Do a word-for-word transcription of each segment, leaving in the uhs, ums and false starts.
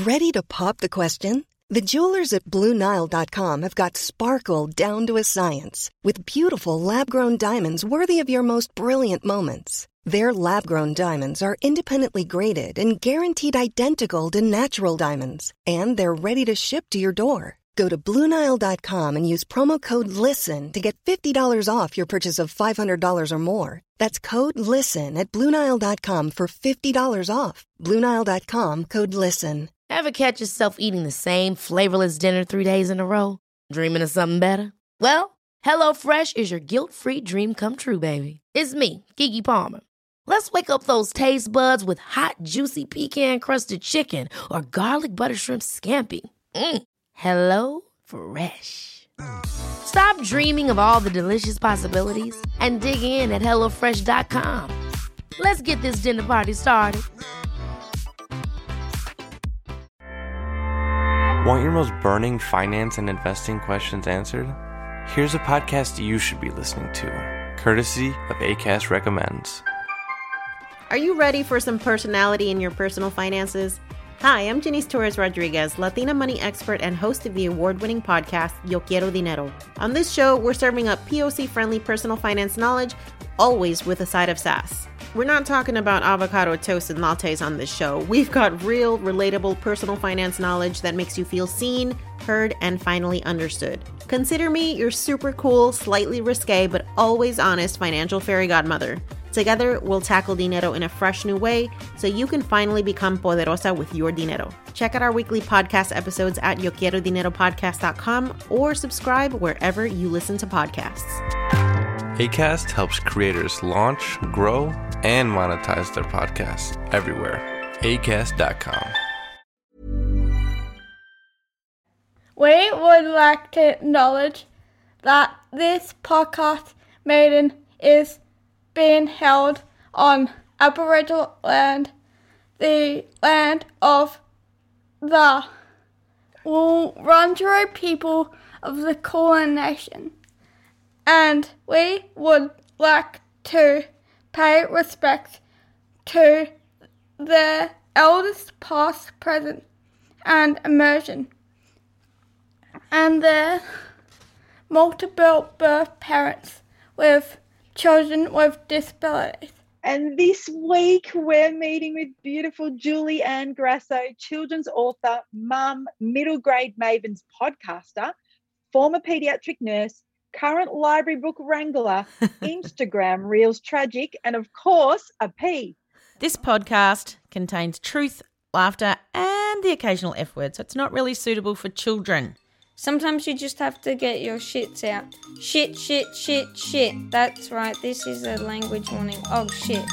Ready to pop the question? The jewelers at Blue Nile dot com have got sparkle down to a science with beautiful lab-grown diamonds worthy of your most brilliant moments. Their lab-grown diamonds are independently graded and guaranteed identical to natural diamonds, and they're ready to ship to your door. Go to Blue Nile dot com and use promo code LISTEN to get fifty dollars off your purchase of five hundred dollars or more. That's code LISTEN at Blue Nile dot com for fifty dollars off. Blue Nile dot com, code LISTEN. Ever catch yourself eating the same flavorless dinner three days in a row? Dreaming of something better? Well, HelloFresh is your guilt-free dream come true, baby. It's me, Keke Palmer. Let's wake up those taste buds with hot, juicy pecan-crusted chicken or garlic butter shrimp scampi. Mm. Hello Fresh. Stop dreaming of all the delicious possibilities and dig in at hello fresh dot com. Let's get this dinner party started. Want your most burning finance and investing questions answered? Here's a podcast you should be listening to, courtesy of Acast Recommends. Are you ready for some personality in your personal finances? Hi, I'm Janice Torres Rodriguez, Latina money expert and host of the award-winning podcast, Yo Quiero Dinero. On this show, we're serving up P O C-friendly personal finance knowledge, always with a side of sass. We're not talking about avocado toast and lattes on this show. We've got real, relatable personal finance knowledge that makes you feel seen, heard, and finally understood. Consider me your super cool, slightly risque, but always honest financial fairy godmother. Together, we'll tackle dinero in a fresh new way so you can finally become poderosa with your dinero. Check out our weekly podcast episodes at yo quiero dinero podcast dot com or subscribe wherever you listen to podcasts. Acast helps creators launch, grow, and monetize their podcasts everywhere. acast dot com. We would like to acknowledge that this podcast meeting is being held on Aboriginal land, the land of the Wurundjeri people of the Kulin Nation. And we would like to pay respect to the elders past, present, and emerging, and their multiple birth parents with children with disabilities. And this week we're meeting with beautiful Julie Ann Grasso, children's author, mum, middle grade mavens podcaster, former paediatric nurse, current library book wrangler, Instagram Reels Tragic, and of course, a P. This podcast contains truth, laughter, and the occasional F word, so it's not really suitable for children. Sometimes you just have to get your shits out. Shit, shit, shit, shit. That's right, this is a language warning. Oh, shit.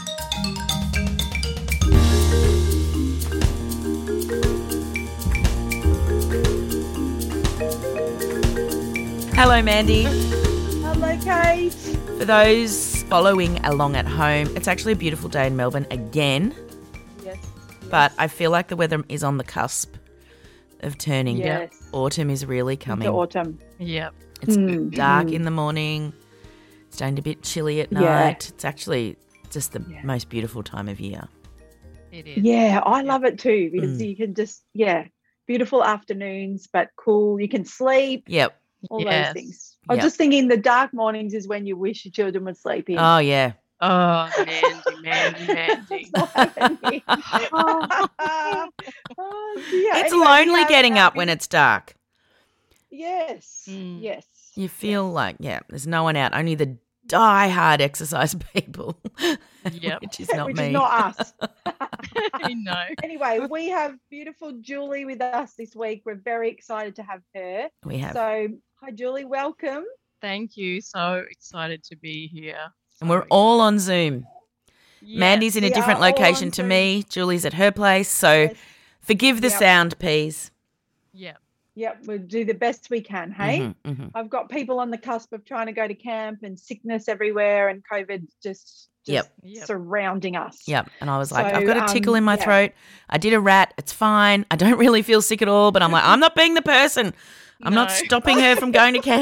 Hello, Mandy. Hello, Kate. For those following along at home, it's actually a beautiful day in Melbourne again. Yes. But I feel like the weather is on the cusp of turning. Yes. Autumn is really coming. The autumn. Yep. It's Mm. dark Mm. in the morning. It's starting to be a bit chilly at night. Yeah. It's actually just the Yeah. most beautiful time of year. It is. Yeah, I love it too because Mm. you can just, yeah, beautiful afternoons, but cool. You can sleep, Yep. all Yes. those things. I was Yep. just thinking the dark mornings is when you wish your children would sleep in. Oh, yeah. Oh, Mandy, Mandy, Mandy. That's not happening. oh, dear. It's Anyway, we lonely have getting our up when it's dark. Yes, Mm. yes. You feel like, yeah, there's no one out, only the die-hard exercise people, Yep. which is not Which me. is not us. I know. Anyway, we have beautiful Julie with us this week. We're very excited to have her. We have. So, hi, Julie. Welcome. Thank you. So excited to be here. And we're So all on Zoom. excited. Mandy's in a we different are all location on to Zoom. me. Julie's at her place. So Yes. forgive the Yep. sound, please. Yeah. Yep, we'll do the best we can, hey? Mhm, mhm. I've got people on the cusp of trying to go to camp and sickness everywhere and COVID just, just Yep. Yep. surrounding us. Yep. And I was like, So, I've got a tickle um, in my yeah. throat. I did a rat. It's fine. I don't really feel sick at all. But I'm like, I'm not being the person. I'm not No. stopping her from going to camp.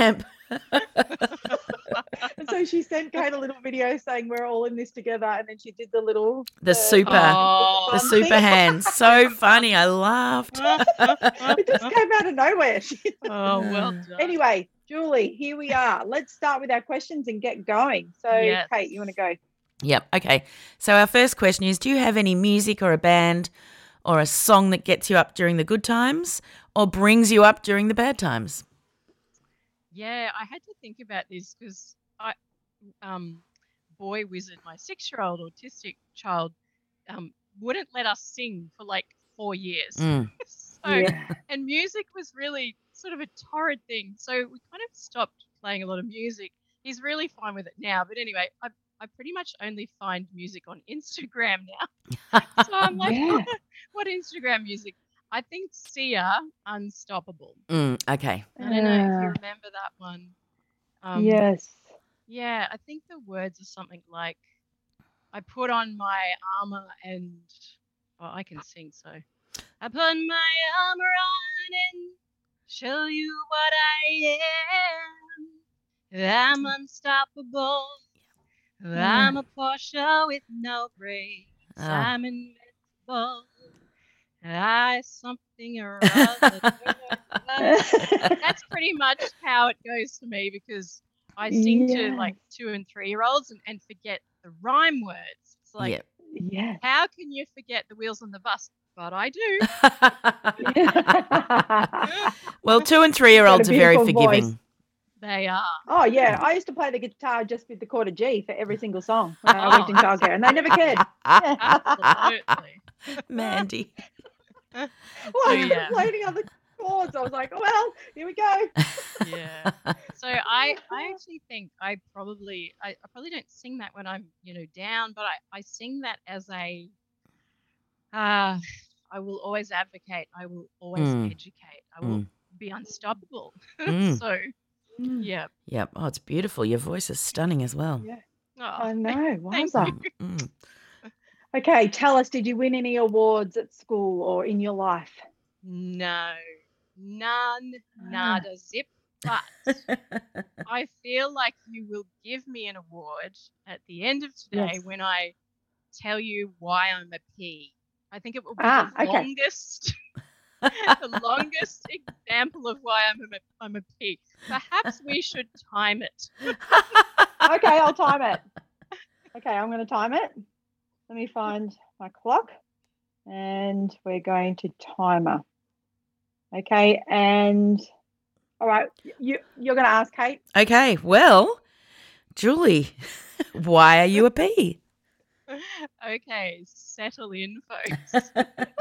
And so she sent Kate a little video saying we're all in this together, and then she did the little The super, Oh. the thumb super thing. hands. So funny. I laughed. It just came out of nowhere. Oh, well done. Anyway, Julie, here we are. Let's start with our questions and get going. So, Yes. Kate, you want to go? Yep. Okay. So our first question is, do you have any music or a band or a song that gets you up during the good times or brings you up during the bad times? Yeah, I had to think about this because I, um, Boy Wizard, my six-year-old autistic child, um, wouldn't let us sing for like four years. Mm. So, Yeah. and music was really sort of a torrid thing. So we kind of stopped playing a lot of music. He's really fine with it now. But anyway, I, I pretty much only find music on Instagram now. So I'm like, Yeah. what, what Instagram music? I think Sia, Unstoppable. Mm, okay. I don't know if you Yeah. remember that one. Um, Yes. Yeah, I think the words are something like, I put on my armor and, well, I can sing, so. I put my armor on and show you what I am. I'm unstoppable. I'm a Porsche with no brakes. Oh. I'm invincible. I something or other. That's pretty much how it goes for me because I sing to like two and three year olds and, and forget the rhyme words. It's like, Yep. Yes. how can you forget the wheels on the bus? But I do. Well, two and three-year-olds are very beautiful voice. forgiving. They are. Oh, yeah. I used to play the guitar just with the chord of G for every single song when I worked in childcare, and they never cared. Absolutely. Mandy. Well, So, I was yeah. complaining on the chords. I was like, oh, well, here we go. Yeah. So I, I actually think I probably, I, I probably don't sing that when I'm, you know, down, but I, I sing that as a, uh, I will always advocate. I will always Mm. educate. I will Mm. be unstoppable. Mm. So, yeah. Yep. Oh, it's beautiful. Your voice is stunning as well. Yeah. Oh, I know. thank Wowza. you. Mm. Okay, tell us, did you win any awards at school or in your life? No, none, nada, zip. But I feel like you will give me an award at the end of today Yes. when I tell you why I'm a P. I think it will be Ah, the okay. longest, the longest example of why I'm a, I'm a P. Perhaps we should time it. Okay, I'll time it. Okay, I'm going to time it. Let me find my clock and we're going to timer. Okay, and all right, you, you're going to ask Kate. Okay. Well, Julie, why are you a P? Okay, settle in, folks.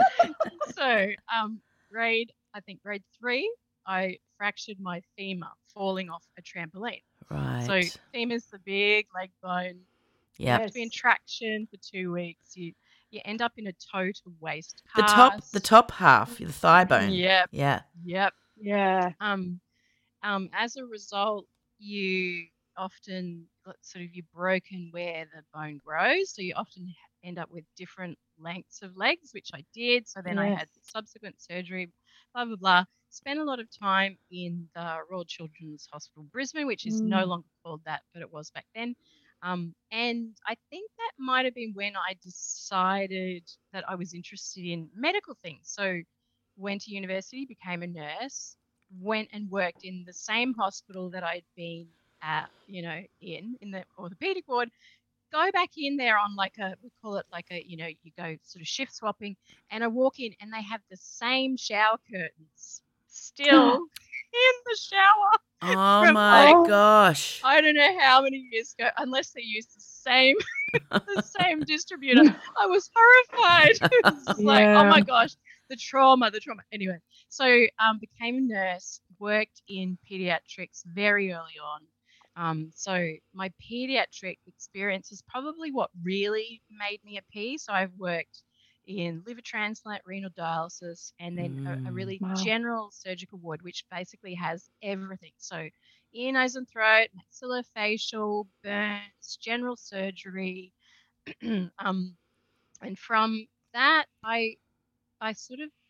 So, um, grade, I think grade three, I fractured my femur falling off a trampoline. Right. So, femur's the big leg bone. You Yep. have to be in traction for two weeks. You you end up in a total waist The cast. top, the top half, the thigh bone. Yep, Yeah. yep. Yeah. Um, um, as a result, you often got sort of you're broken where the bone grows, so you often end up with different lengths of legs, which I did. So then I Yes. had subsequent surgery, blah blah blah. Spent a lot of time in the Royal Children's Hospital Brisbane, which is no Mm. longer called that, but it was back then. Um, and I think that might have been when I decided that I was interested in medical things. So went to university, became a nurse, went and worked in the same hospital that I'd been at, you know, in, in the orthopedic ward, go back in there on like a, we call it like a, you know, you go sort of shift swapping and I walk in and they have the same shower curtains still in the shower. Oh From- my Oh. gosh. I don't know how many years ago, unless they used the same the same distributor. I was horrified. It was just like, oh my Yeah. gosh, the trauma, the trauma. Anyway, so um, became a nurse, worked in pediatrics very early on. Um, so my pediatric experience is probably what really made me a P. So I've worked in liver transplant, renal dialysis, and then a, a Mm. really Wow. general surgical ward, which basically has everything. So ear, nose, and throat, maxillofacial, burns, general surgery. um, and from that, I I sort of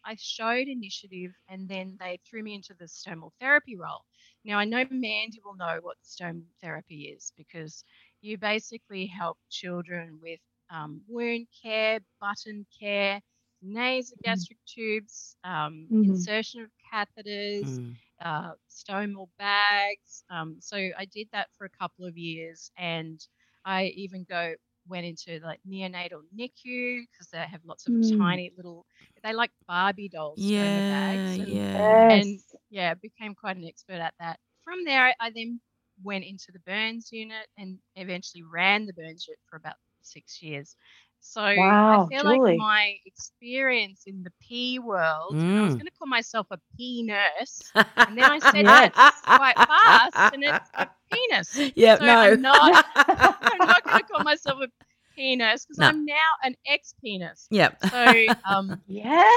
I showed initiative, and then they threw me into the stomal therapy role. Now, I know Mandy will know what stomal therapy is, because you basically help children with um, wound care, button care, nasogastric tubes, um, Mhm. insertion of catheters, Mm. uh, stomal bags. Um, so I did that for a couple of years, and I even go went into like neonatal N I C U, because they have lots of Mm. tiny little, they like Barbie dolls, stoma Yeah, bags, and yeah. and Yes. yeah, became quite an expert at that. From there, I then went into the burns unit and eventually ran the burns unit for about six years. So I Wow, feel like Julie. my experience in the P world, and I was Mm. going to call myself a P nurse, and then I said Yes. that quite fast, and it's a penis. Yep, So no. I'm not, I'm not going to call myself a P nurse, because No. I'm now an ex-penis. Yep. So um, Yeah.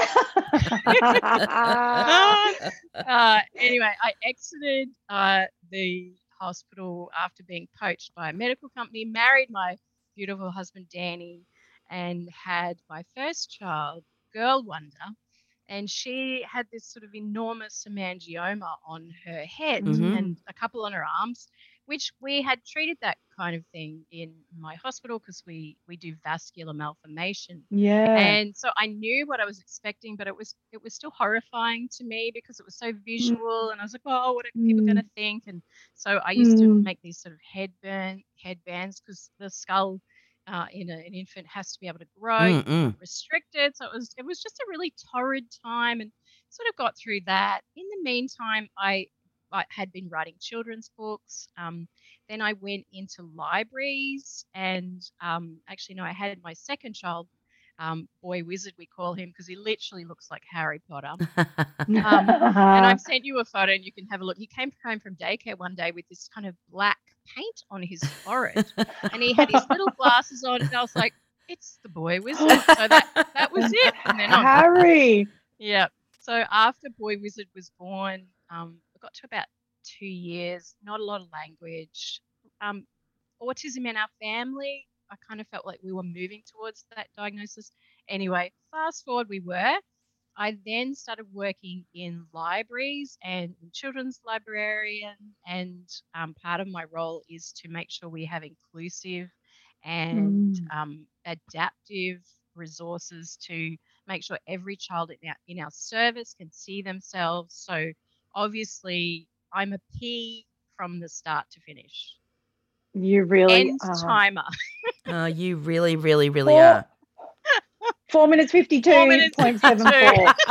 uh, anyway, I exited uh, the hospital after being poached by a medical company, married my beautiful husband Danny, and had my first child, Girl Wonder. And she had this sort of enormous hemangioma on her head Mhm. and a couple on her arms, which we had treated that kind of thing in my hospital, because we we do vascular malformation. Yeah. And so I knew what I was expecting, but it was it was still horrifying to me, because it was so visual, and I was like, oh, what are people going to think? And so I used to Mm. make these sort of headband headbands, because the skull uh, in a, an infant has to be able to grow. You Mm, can't mm. restrict it. So it was it was just a really torrid time, and sort of got through that. In the meantime, I I had been writing children's books. Um, then I went into libraries, and um, actually, no, I had my second child, um, Boy Wizard, we call him, because he literally looks like Harry Potter. Um, and I've sent you a photo, and you can have a look. He came home from daycare one day with this kind of black paint on his forehead, and he had his little glasses on, and I was like, it's the Boy Wizard. So that that was it from then on. Harry. Yeah. So after Boy Wizard was born, um, I got to about two years, not a lot of language, um, autism in our family. I kind of felt like we were moving towards that diagnosis. Anyway, fast forward, we were. I then started working in libraries and children's librarian, and um, part of my role is to make sure we have inclusive and Mm. um, adaptive resources to make sure every child in our, in our service can see themselves. So obviously, I'm a P from the start to finish. You really End are. timer. Oh, you really, really, really Four, are. four minutes Four fifty-two minutes point seven four.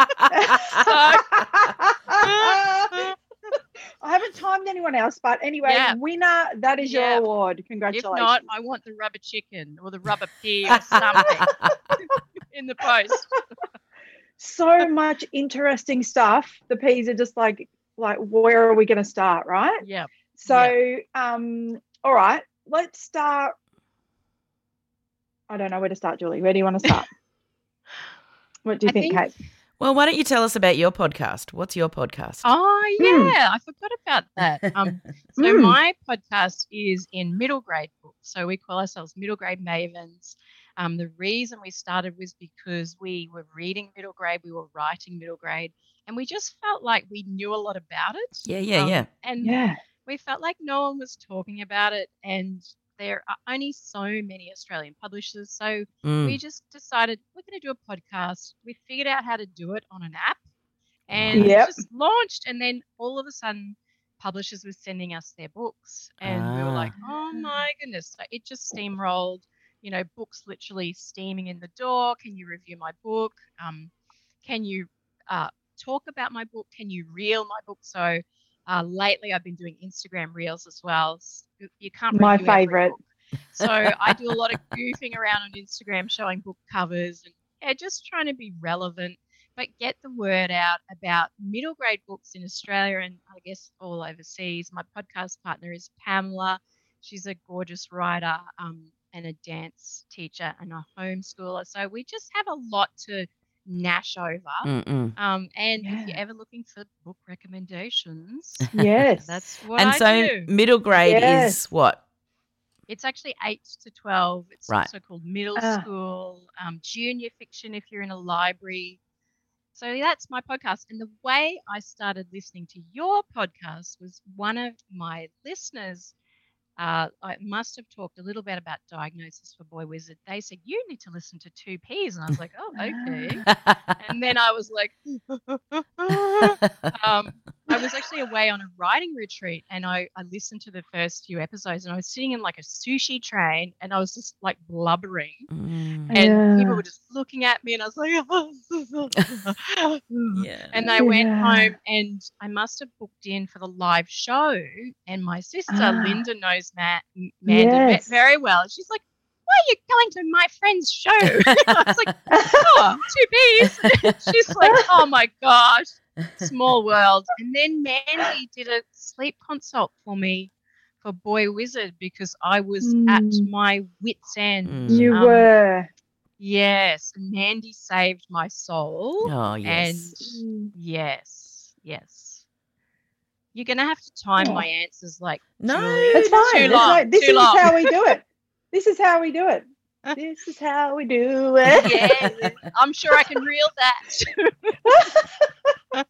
I haven't timed anyone else, but anyway, Yeah. winner, that is Yeah. your award. If Congratulations. not, I want the rubber chicken or the rubber pea or something in the post. So much interesting stuff. The P's are just like, like, where are we going to start, right? Yeah. So, um, all right, let's start. I don't know where to start, Julie. Where do you want to start? What do you I think, think- Kate? Well, why don't you tell us about your podcast? What's your podcast? Oh, Mm. yeah. I forgot about that. Um, so Mm. my podcast is in middle grade books. So we call ourselves middle grade mavens. Um, the reason we started was because we were reading middle grade, we were writing middle grade, and we just felt like we knew a lot about it. Yeah, yeah, Um, yeah. And Yeah. we felt like no one was talking about it, and there are only so many Australian publishers. So Mm. we just decided we're going to do a podcast. We figured out how to do it on an app, and Yep. just launched. And then all of a sudden, publishers were sending us their books, and we were like, oh my goodness. So it just steamrolled, you know, books literally steaming in the door. Can you review my book? Um, can you uh, talk about my book? Can you reel my book? So uh, lately I've been doing Instagram reels as well. S- You you can't My review every favourite. book. So I do a lot of goofing around on Instagram, showing book covers, and yeah, just trying to be relevant, but get the word out about middle grade books in Australia and I guess all overseas. My podcast partner is Pamela. She's a gorgeous writer um, and a dance teacher and a homeschooler. So we just have a lot to gnash over. Mm-mm. Um, and if Yeah. you're ever looking for book recommendations, Yes. that's what And I so do. middle grade Yes. is what? It's actually eight to twelve. It's Right. also called middle Ah. school, um, junior fiction if you're in a library. so that's my podcast. And the way I started listening to your podcast was one of my listeners. Uh, I must have talked a little bit about Diagnosis for Boy Wizard. They said, you need to listen to Two Ps. And I was like, oh, okay. And then I was like, um, I was actually away on a writing retreat, and I, I listened to the first few episodes, and I was sitting in like a sushi train, and I was just like blubbering. Mm. And Yeah. people were just looking at me, and I was like, Yeah. and I went Yeah. home, and I must have booked in for the live show. And my sister, Ah. Linda, knows Matt, Mandy Yes. very well. She's like, why are you going to my friend's show? I was like, oh, Two Ps. She's like, oh my gosh, small world. And then Mandy did a sleep consult for me for Boy Wizard because I was at Mm. my wit's end. Mm. You Um, were. Yes, Mandy saved my soul. Oh, yes. And yes, yes. You're going to have to time Oh. my answers like No, Julie. That's Too fine. That's long, like- this too is long. how we do it. This is how we do it. This is how we do it. Yeah, I'm sure I can reel that.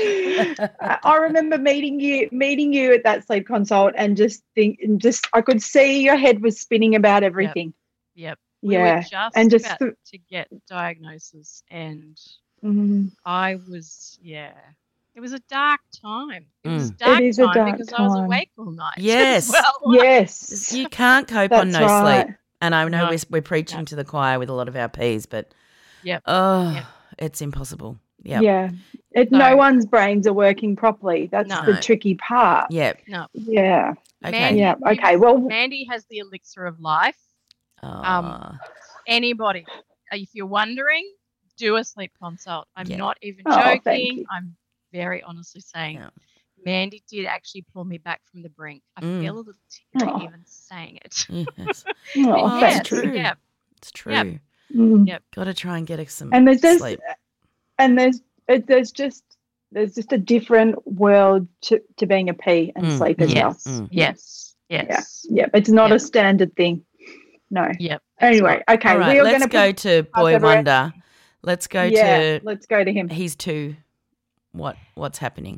I I remember meeting you, meeting you at that sleep consult, and just think, and just I could see your head was spinning about everything. Yep. We Yeah, were just and just about th- to get diagnosis, and Mm. I was, yeah. It was a dark time. It was Mm. a dark It is a time dark because I was time. awake all night. Yes. As well. Yes, You can't cope on that's no right. sleep. And I know No. we're, we're preaching No. to the choir with a lot of our Ps, but Yep. oh, Yep. it's impossible. Yep. Yeah, it, So- no one's brains are working properly. That's No. the tricky part. Yep. No. Yeah, Okay. Mandy, yeah. you- Okay, well, Mandy has the elixir of life. Oh, Anybody, uh, if you're wondering, do a sleep consult. I'm Yeah. not even Oh, thank joking. you. I'm very honestly saying Yeah. Mandy did actually pull me back from the brink. I Mm. feel a little teary Oh. even saying it. yes. oh, Yes, thank you. true. Yeah. It's true. Yep. Mm. Yep. Got to try and get us some And there's just sleep. and there's it, there's just there's just a different world to, to being a P and Mm, sleep as mm, well. Yes. Mm. Yes. Yes. Yeah, it's not Yep. a standard thing. No. Yep. Anyway, okay, All right, we are let's going go put, to Boy over it. Wonder. Let's go yeah, to let's go to him. he's two. What what's happening?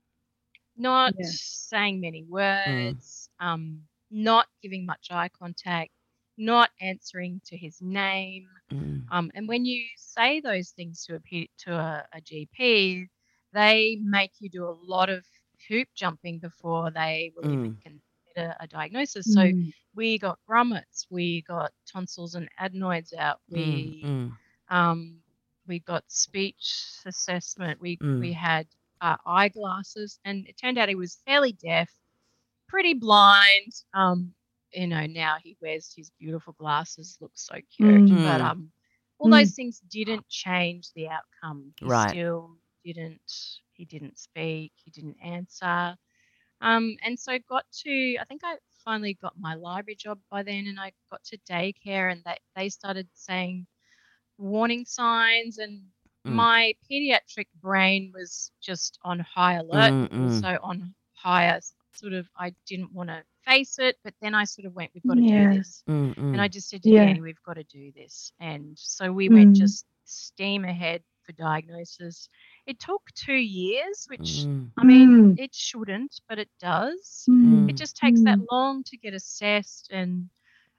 Not Yeah. saying many words, um, not giving much eye contact, not answering to his name. Mm. Um, and when you say those things to a P- to a, a G P, they make you do a lot of hoop jumping before they will even Mm. consider a diagnosis. So Mm. we got grommets, we got tonsils and adenoids out, we Mm, mm. um, we got speech assessment, we Mm. we had uh, eyeglasses, and it turned out he was fairly deaf, pretty blind. Um, you know, now he wears his beautiful glasses, looks so cute. But Mhm. um, all Mm. those things didn't change the outcome. He Right. still didn't. He didn't speak. He didn't answer. Um, and so got to. I think I finally got my library job by then, and I got to daycare, and they they started saying warning signs, and Mm. my pediatric brain was just on high alert, Mm, mm. also on higher sort of. I didn't want to face it, but then I sort of went, we've got to Yeah. do this. Mm, mm. And I just said to Yeah. Danny, we've got to do this. And so we went Mm. just steam ahead for diagnosis. It took two years, which Mm. I mean, Mm. it shouldn't, but it does. Mm. It just takes that Mm. long to get assessed. And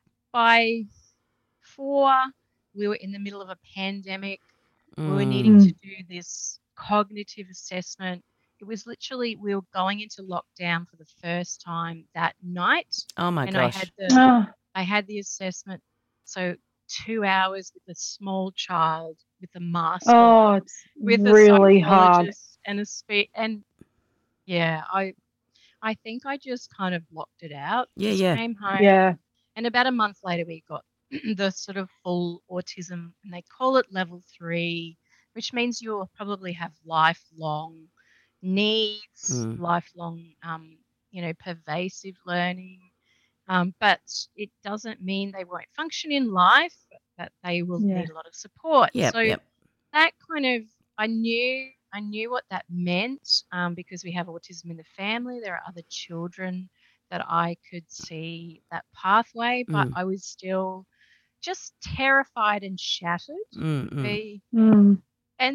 by four, we were in the middle of a pandemic. We were needing Mm. to do this cognitive assessment. It was literally, we were going into lockdown for the first time that night. Oh my and gosh. I had the Oh, I had the assessment. So two hours with a small child with a mask oh, on, it's with really a hard. psychologist and a speak. And yeah, I I think I just kind of blocked it out. Yeah, Just yeah. Came home. Yeah. And about a month later, we got the sort of full autism, and they call it level three, which means you'll probably have lifelong needs, Mm. lifelong, um, you know, pervasive learning. Um, but it doesn't mean they won't function in life, but that they will Yeah. need a lot of support. Yep, so yep. that kind of, I knew, I knew what that meant, um, because we have autism in the family. There are other children that I could see that pathway, but Mm. I was still just terrified and shattered Mm, to mm. be. Mm. And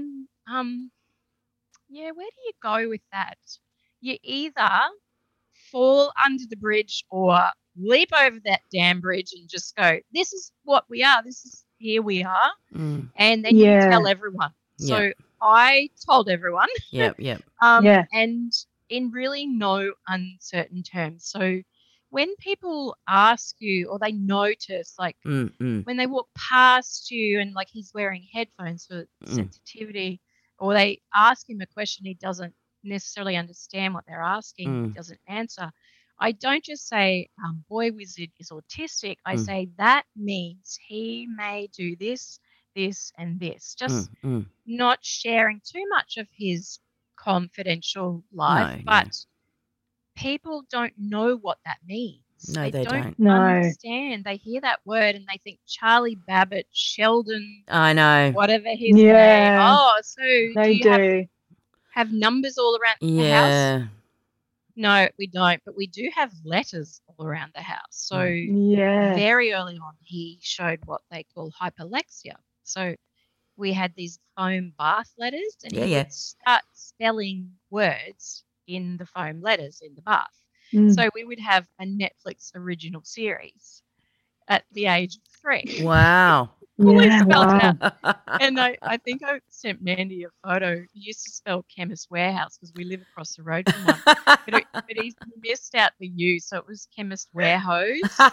um, yeah, where do you go with that? You either fall under the bridge or leap over that damn bridge and just go, this is what we are. This is here we are. Mm. And then Yeah. you tell everyone. So Yeah. I told everyone. Yep, yep. um, Yeah. And in really no uncertain terms. So when people ask you or they notice, like Mm, mm, when they walk past you and like he's wearing headphones for Mm. sensitivity, or they ask him a question he doesn't necessarily understand what they're asking, Mm. he doesn't answer. I don't just say, um, boy wizard is autistic. I Mm. say that means he may do this, this, and this. Just mm, mm. not sharing too much of his confidential life, No, but no. people don't know what that means. No, they don't. No. understand. They hear that word and they think Charlie Babbitt, Sheldon, I know. whatever his Yeah. name. Oh, so do They you have, do. have numbers all around the house? Yeah. No, we don't, but we do have letters all around the house. So Yeah. very early on, he showed what they call hyperlexia. So we had these foam bath letters, and Yeah, he yeah. would start spelling words in the foam letters in the bath. Mm. So we would have a Netflix original series at the age of three. Wow. Fully Yeah, spelled wow. out. And I, I think I sent Mandy a photo. He used to spell Chemist Warehouse because we live across the road from one. But, it, but he missed out the U, so it was Chemist Warehouse. So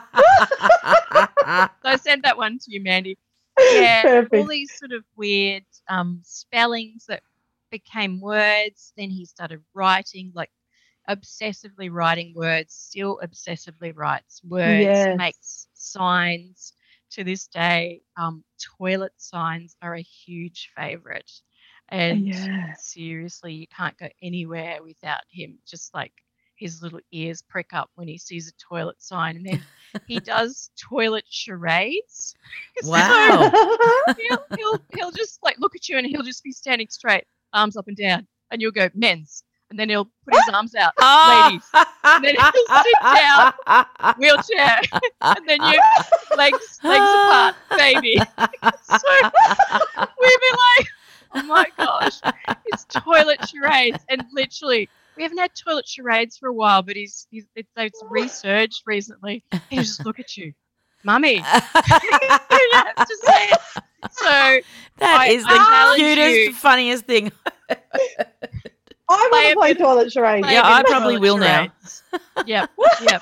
I sent that one to you, Mandy. Yeah, Perfect. all these sort of weird um, spellings that became words. Then he started writing, like obsessively writing words, still obsessively writes words, Yes. makes signs. To this day, um, toilet signs are a huge favourite. And Yeah. seriously, you can't go anywhere without him. Just like his little ears prick up when he sees a toilet sign. And then he does toilet charades. Wow. So he'll, he'll, he'll just like look at you and he'll just be standing straight, arms up and down. And you'll go, men's. And then he'll put his arms out, ladies. And then he'll sit down, wheelchair. And then you, legs, legs apart, baby. So we'd be like, oh my gosh, it's toilet charades. And literally, we haven't had toilet charades for a while, but he's, he's it's, it's resurged recently. He'll just look at you, mummy. You have to say it. So That I- is the I challenge cutest, you. funniest thing. I want Play to a play bit- toilet charades. play Yeah, a bit I of probably toilet will now. charades. Yep, yep.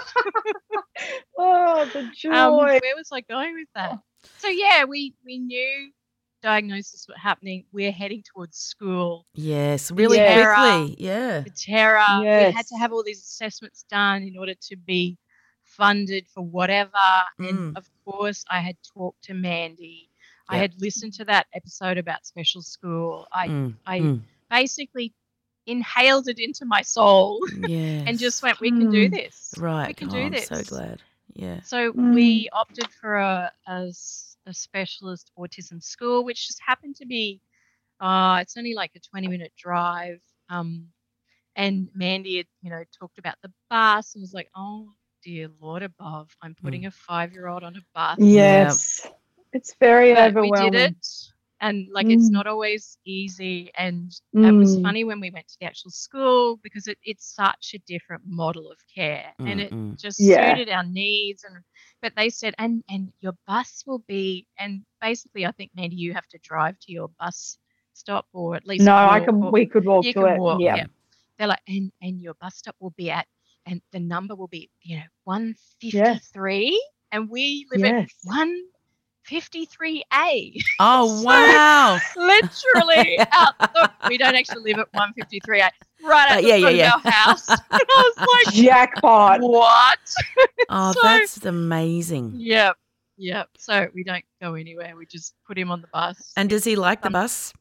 Oh, the joy. Um, where was I going with that? So yeah, we we knew diagnosis was happening. We're heading towards school. Yes, really Yeah. quickly. Yeah. The terror. We Yes. had to have all these assessments done in order to be funded for whatever. Mm. And of course, I had talked to Mandy. I Yep. had listened to that episode about special school. I Mm, I mm. basically inhaled it into my soul Yes. and just went, we can do Mm. this. right. We can oh, do I'm this. so glad. Yeah. So Mm. we opted for a, a s- a specialist autism school, which just happened to be, uh, it's only like a twenty minute drive. Um, and Mandy had, you know, talked about the bus and was like, oh, dear Lord above, I'm putting a five year old on a bus. Yes. It's very But we overwhelming. did it. And like, it's Mm. not always easy. And it was Mm. funny when we went to the actual school because it, it's such a different model of care and it Mm-mm. just Yeah. suited our needs. And but they said, and and your bus will be, and basically, I think Mandy, you have to drive to your bus stop or at least No, I walk can. or- We could walk you to can it. walk. yeah. Yeah. They're like, and and your bus stop will be at, and the number will be, you know, one fifty-three, and we live at Yes. one fifty-three A. Oh, So- wow. Literally out the, we don't actually live at one fifty-three A, right Uh, at the yeah, yeah, front yeah. of our house. And I was like, Jackpot. what? Oh, So- that's amazing. Yep, yep. So we don't go anywhere. We just put him on the bus. And does he like the Um, bus?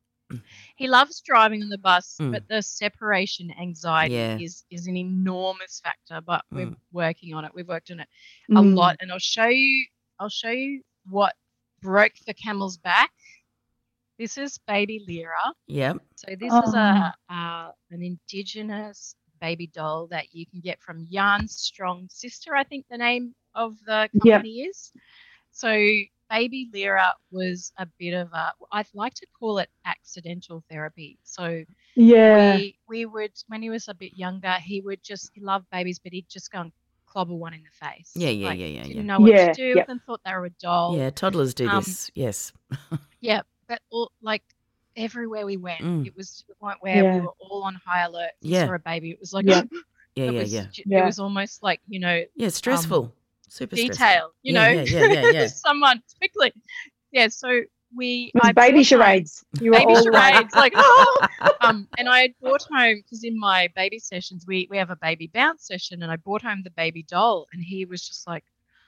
He loves driving on the bus, Mm. but the separation anxiety Yeah. is is an enormous factor. But we're Mm. working on it. We've worked on it a Mm. lot, and I'll show you. I'll show you what broke the camel's back. This is baby Lyra. Yep. So this is a Oh. uh, an indigenous baby doll that you can get from Yarn Strong Sister. I think the name of the Yep. company is. So baby Lyra was a bit of a, I'd like to call it accidental therapy. So Yeah. we we would, when he was a bit younger, he would just, he loved babies, but he'd just go and clobber one in the face. Yeah, yeah, like, yeah, yeah, Didn't yeah. know what Yeah, to do yep. with them, thought they were a doll. Yeah, toddlers do Um, this. Yes. Yeah, but all, like everywhere we went, Mm. it was to the point where Yeah. we were all on high alert. If you Yeah. saw a baby, it was like, Yeah. Yeah, it yeah, was, yeah. ju- Yeah. It was almost like, you know, Yeah, it's stressful. Super stressful. detail, you Yeah, know, yeah, yeah, yeah, yeah. someone quickly. Yeah, so we It was I baby brought home- charades. You were baby all charades, like, oh! um, and I had brought home, because in my baby sessions we we have a baby bounce session, and I brought home the baby doll, and he was just like,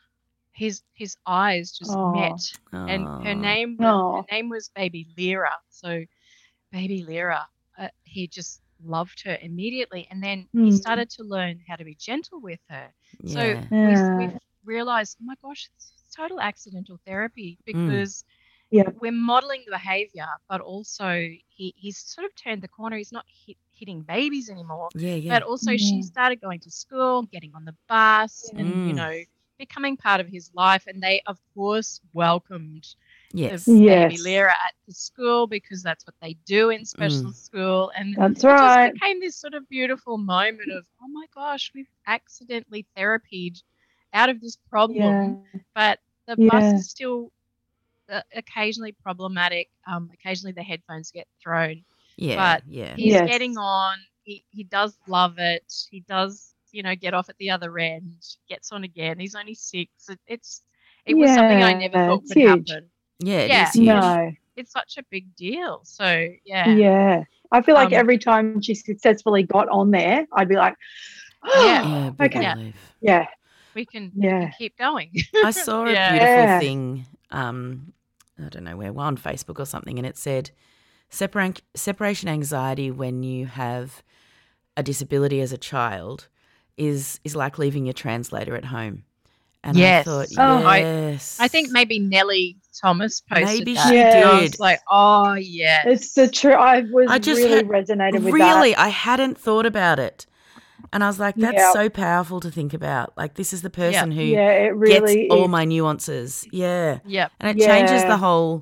his his eyes just Oh. met, and her Aw. name was, Oh. her name was Baby Lyra. So Baby Lyra, uh, he just loved her immediately, and then he Mm. started to learn how to be gentle with her. So Yeah. Yeah. we we realized, oh my gosh, it's total accidental therapy, because Yeah. we're modeling the behavior, but also he, he's sort of turned the corner. He's not hit, hitting babies anymore, Yeah, yeah. but also she Yeah. started going to school, getting on the bus, and, you Mm. know, becoming part of his life. And they, of course, welcomed Yes. the Yes. baby Lyra at the school, because that's what they do in special Mm. school. And That's it right. just became this sort of beautiful moment of, oh my gosh, we've accidentally therapied out of this problem, Yeah. but the Yeah. bus is still uh, occasionally problematic. Um, occasionally the headphones get thrown, Yeah. but yeah. he's Yes. getting on. He he does love it. He does, you know, get off at the other end, gets on again. He's only six. It, it's it was something I never Yeah, thought it's would huge. happen. Yeah, it Yeah. is huge. No. It's such a big deal. So yeah, Yeah. I feel like Um, every time she successfully got on there, I'd be like, Yeah. Yeah, big Okay. relief. yeah, we can, we yeah. can keep going. I saw a Yeah. beautiful Yeah. thing, um, I don't know where, well, on Facebook or something, and it said Separa- separation anxiety when you have a disability as a child is is like leaving your translator at home. And Yes. I thought, Oh. I- yes. I think maybe Nellie Thomas posted Maybe that. she And I did. was like, oh yeah, It's the truth. I was I just really had- resonated with really, that. I hadn't thought about it. And I was like, that's Yeah. so powerful to think about. Like, this is the person who Yeah, it gets really all is. my nuances. Yeah. Yep. And it changes Yeah. the whole,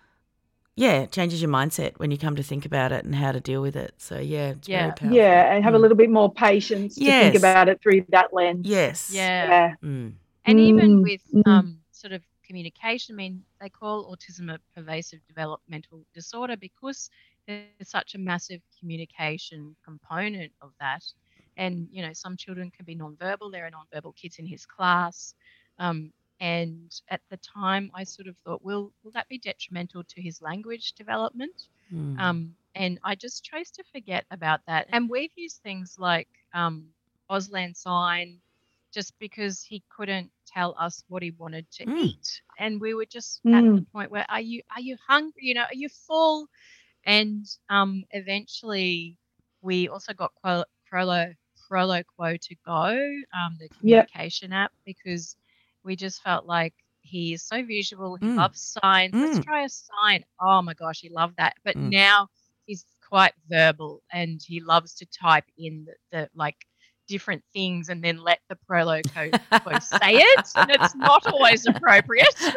yeah, it changes your mindset when you come to think about it and how to deal with it. So, yeah, it's Yeah. very powerful. Yeah, and have a Mm. little bit more patience to Yes. think about it through that lens. Yes. Yeah. Yeah. Mm. And even Mm, with mm. um, sort of communication, I mean, they call autism a pervasive developmental disorder because there's such a massive communication component of that. And, you know, some children can be nonverbal. There are nonverbal kids in his class. Um, and at the time, I sort of thought, will, will that be detrimental to his language development? Mm. Um, and I just chose to forget about that. And we've used things like um, Auslan sign just because he couldn't tell us what he wanted to Mm. eat. And we were just at Mm. the point where, are you are you hungry? You know, are you full? And um, eventually we also got Quo- Frollo, Frollo Quo to go, um, the Yep. communication app, because we just felt like he is so visual. He Mm. loves signs. Let's Mm. try a sign. Oh my gosh, he loved that. But Mm. now he's quite verbal and he loves to type in the, the like different things and then let the Prolo co, co say it, and it's not always appropriate. So,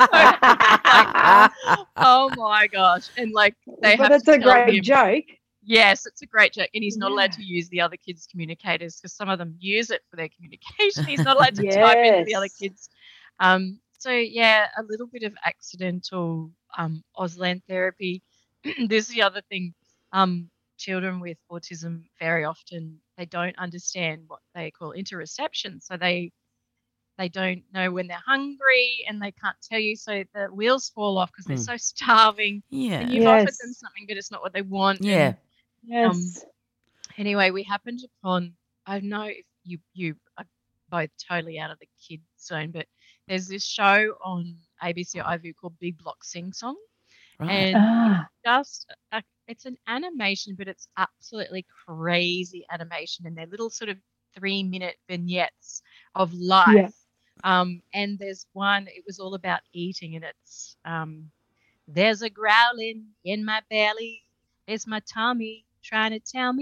like, oh my gosh! And like they But have that's to a tell great him, joke. yes, it's a great joke, and he's not allowed Yeah. to use the other kids' communicators because some of them use it for their communication. He's not allowed to type into the other Yes. kids. Um, so yeah, a little bit of accidental um, Auslan therapy. This is the other thing. Um, children with autism very often they don't understand what they call interoception, so they they don't know when they're hungry and they can't tell you, so the wheels fall off because they're Mm. so starving. Yeah. And you've offered Yes. them something, but it's not what they want. and Yeah. Yes. Anyway, we happened upon, I don't know if you you are both totally out of the kid zone, but there's this show on A B C iView called Big Block Sing Song, Right. and Ah. just a, it's an animation, but it's absolutely crazy animation, and they're little sort of three minute vignettes of life. Yeah. Um, and there's one, it was all about eating, and it's um, there's a growling in my belly, there's my tummy trying to tell me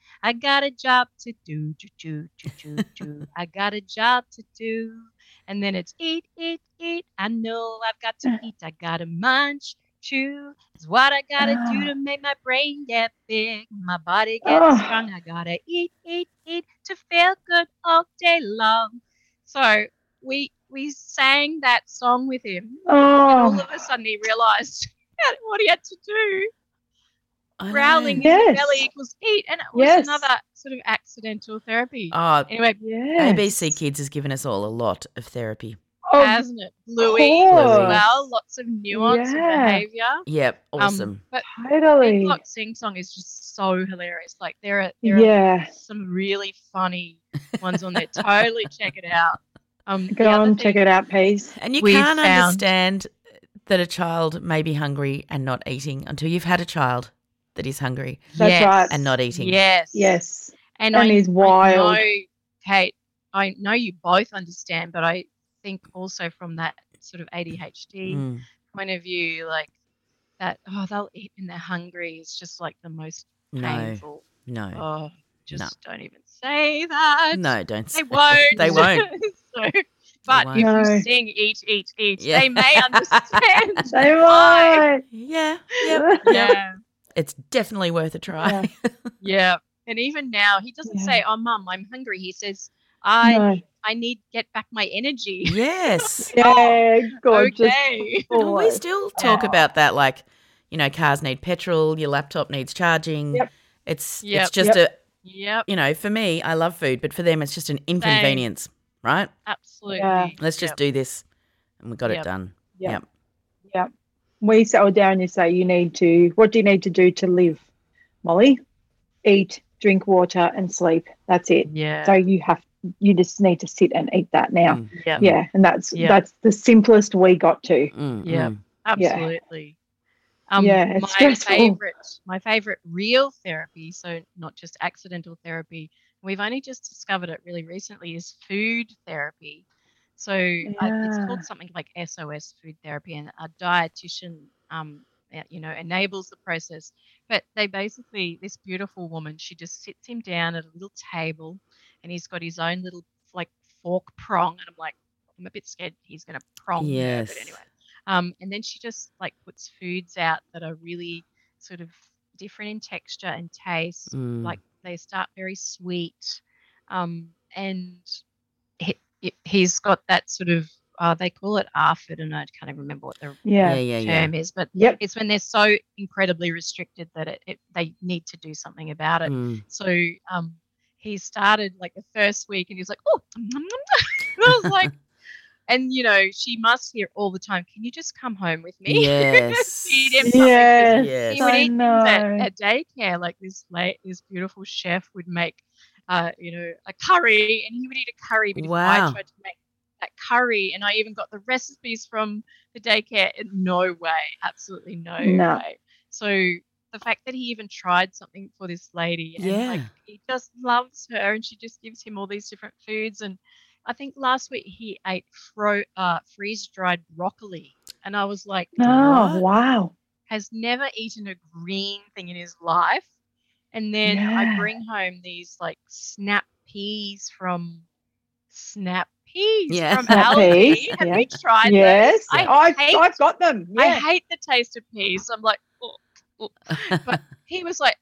I got a job to do, do, do, do, do, do. I got a job to do. And then it's eat, eat, eat. I know I've got to eat. I got to munch, chew. It's what I got to do to make my brain get big. My body get Oh. strong. I got to eat, eat, eat to feel good all day long. So we we sang that song with him. And all Oh, of a sudden he realised what he had to do. I know. Growling in Yes. the belly equals eat. And it was Yes. another sort of accidental therapy. Oh, Anyway, yes. A B C Kids has given us all a lot of therapy. Oh, hasn't it? Bluey course. as well. Lots of nuance Yeah. of behaviour. Yep, Um, awesome. but totally. Big Block Sing Song is just so hilarious. Like there are there Yeah. are some really funny ones on there. Totally check it out. Um, Go on, check it out, please. And you we've can't found- understand that a child may be hungry and not eating until you've had a child that is hungry That's yes. right. and not eating. Yes. Yes. And, And I, he's wild. I know, Kate, I know you both understand, but I think also from that sort of A D H D Mm. point of view, like that, oh, they'll eat when they're hungry. It's just like the most No, painful. no, Oh, just don't even say that. no, don't They say- won't. They won't. so, but won't. if No. you sing eat, eat, eat, Yeah. they may understand. They why. might. Yeah, yep. Yeah. It's definitely worth a try. Yeah. And even now, he doesn't Yeah. say, "Oh, Mum, I'm hungry." He says, "I, No. I need to get back my energy." Yes. Yeah, gorgeous. Okay. And we boy. still talk Yeah. about that, like, you know, cars need petrol, your laptop needs charging. Yep. It's Yep. it's just Yep. a, Yep. you know, for me, I love food, but for them, it's just an inconvenience, right? Absolutely. Yeah. Let's just Yep. do this, and we got Yep. it done. Yep. Yep. Yep. We settle down, you say you need to, what do you need to do to live, Molly? Eat, drink water, and sleep. That's it. Yeah. So you have, you just need to sit and eat that now. Mm, yeah. Yeah. And that's, Yeah. that's the simplest we got to. mm, Yeah. mm. Absolutely. Um, Yeah, it's my stressful. favorite, my favorite real therapy, so not just accidental therapy. We've only just discovered it really recently. Is food therapy. So uh, it's Yeah. called something like S O S food therapy, and a dietitian, um, uh, you know, enables the process. But they basically, this beautiful woman, she just sits him down at a little table, and he's got his own little like fork prong, and I'm like, I'm a bit scared he's going to prong her, Yes. but anyway. Um, and then she just like puts foods out that are really sort of different in texture and taste. Mm. Like they start very sweet, um, and he, he- he's got that sort of uh, they call it A R F I D, and I can't even remember what the Yeah, Yeah. yeah, yeah. term is, but Yep. it's when they're so incredibly restricted that it, it they need to do something about it. Mm. So um, he started like the first week, and he was like, "Oh," and I was like. And, you know, she must hear all the time, "Can you just come home with me?" Yes. Feed him something. 'cause Yes. Yes. He would I eat things at, know. at daycare. Like this late, this beautiful chef would make, uh, you know, a curry, and he would eat a curry. But if Wow. I tried to make that curry, and I even got the recipes from the daycare, no way, absolutely no, No. way. So the fact that he even tried something for this lady, and like Yeah. he just loves her, and she just gives him all these different foods. And I think last week he ate fro- uh, freeze-dried broccoli, and I was like, Oh, What? wow. has never eaten a green thing in his life. And then I Yeah. bring home these like snap peas from Snap Peas Yeah. from Snap Aldi. peas, Have yeah. you tried Yes. those? I I've, hate, I've got them. I Yeah. hate the taste of peas. I'm like, oh, oh. But he was like,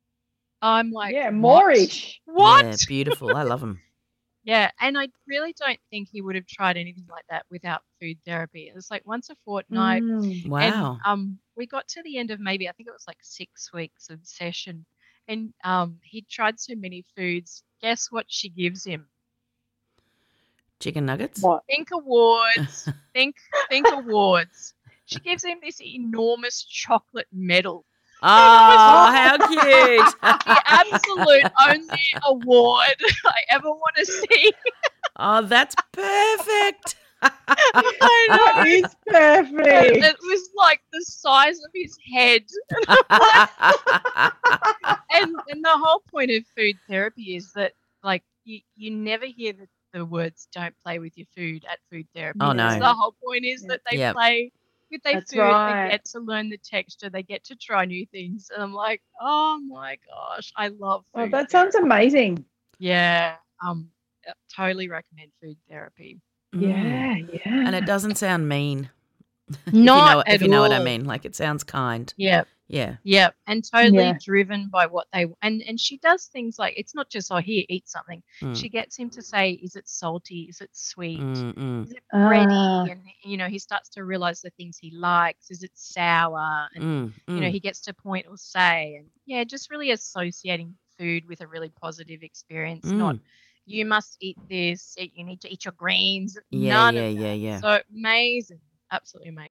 I'm like, yeah. what? Moorish. What? Yeah, beautiful. I love them. Yeah, and I really don't think he would have tried anything like that without food therapy. It was like once a fortnight. Mm. Wow. And um, we got to the end of maybe, I think it was like six weeks of session. And um, he tried so many foods. Guess what she gives him? Chicken nuggets? What? Think awards. think think awards. She gives him this enormous chocolate medal. Oh, how cute. The absolute only award I ever want to see. Oh, that's perfect. I That know. is And perfect. it was like the size of his head. and and the whole point of food therapy is that like you, you never hear the, the words "don't play with your food" at food therapy. Oh, no. Because the whole point is that they Yep. play with their That's food, right. they get to learn the texture, they get to try new things. And I'm like, oh my gosh, I love Oh, food that sounds therapy. amazing. Yeah, um, uh, totally recommend food therapy. Mm. Yeah, yeah. And it doesn't sound mean. if Not you know, at if you know what I all. mean. Like, it sounds kind. Yeah. Yeah. Yeah, and totally Yeah. driven by what they and and she does things like it's not just oh here eat something. Mm. She gets him to say is it salty, is it sweet, Mm, mm, is it bready, Ah. and you know he starts to realize the things he likes. Is it sour, and mm, you know mm. he gets to point or say, and yeah, just really associating food with a really positive experience. Not Mm. you must eat this, eh, you need to eat your greens. Yeah, None yeah, of yeah, that. yeah. So amazing, absolutely amazing.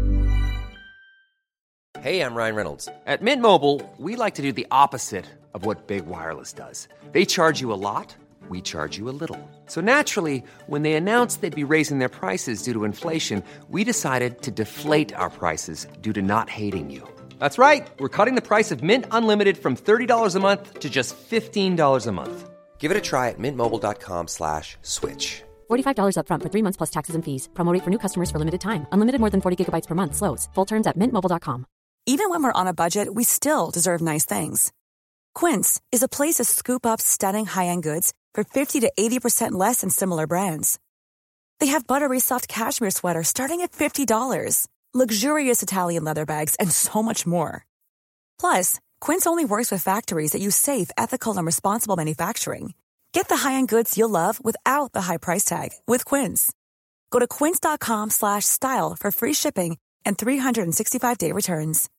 Hey, I'm Ryan Reynolds. At Mint Mobile, we like to do the opposite of what Big Wireless does. They charge you a lot, we charge you a little. So naturally, when they announced they'd be raising their prices due to inflation, we decided to deflate our prices due to not hating you. That's right. We're cutting the price of Mint Unlimited from thirty dollars a month to just fifteen dollars a month. Give it a try at mintmobile.com slash switch. forty-five dollars up front for three months plus taxes and fees. Promo rate for new customers for limited time. Unlimited more than forty gigabytes per month. Slows full terms at mint mobile dot com. Even when we're on a budget, we still deserve nice things. Quince is a place to scoop up stunning high-end goods for fifty to eighty percent less than similar brands. They have buttery soft cashmere sweaters starting at fifty dollars, luxurious Italian leather bags, and so much more. Plus, Quince only works with factories that use safe, ethical, and responsible manufacturing. Get the high-end goods you'll love without the high price tag with Quince. Go to quince.com slash style for free shipping and three sixty-five day returns.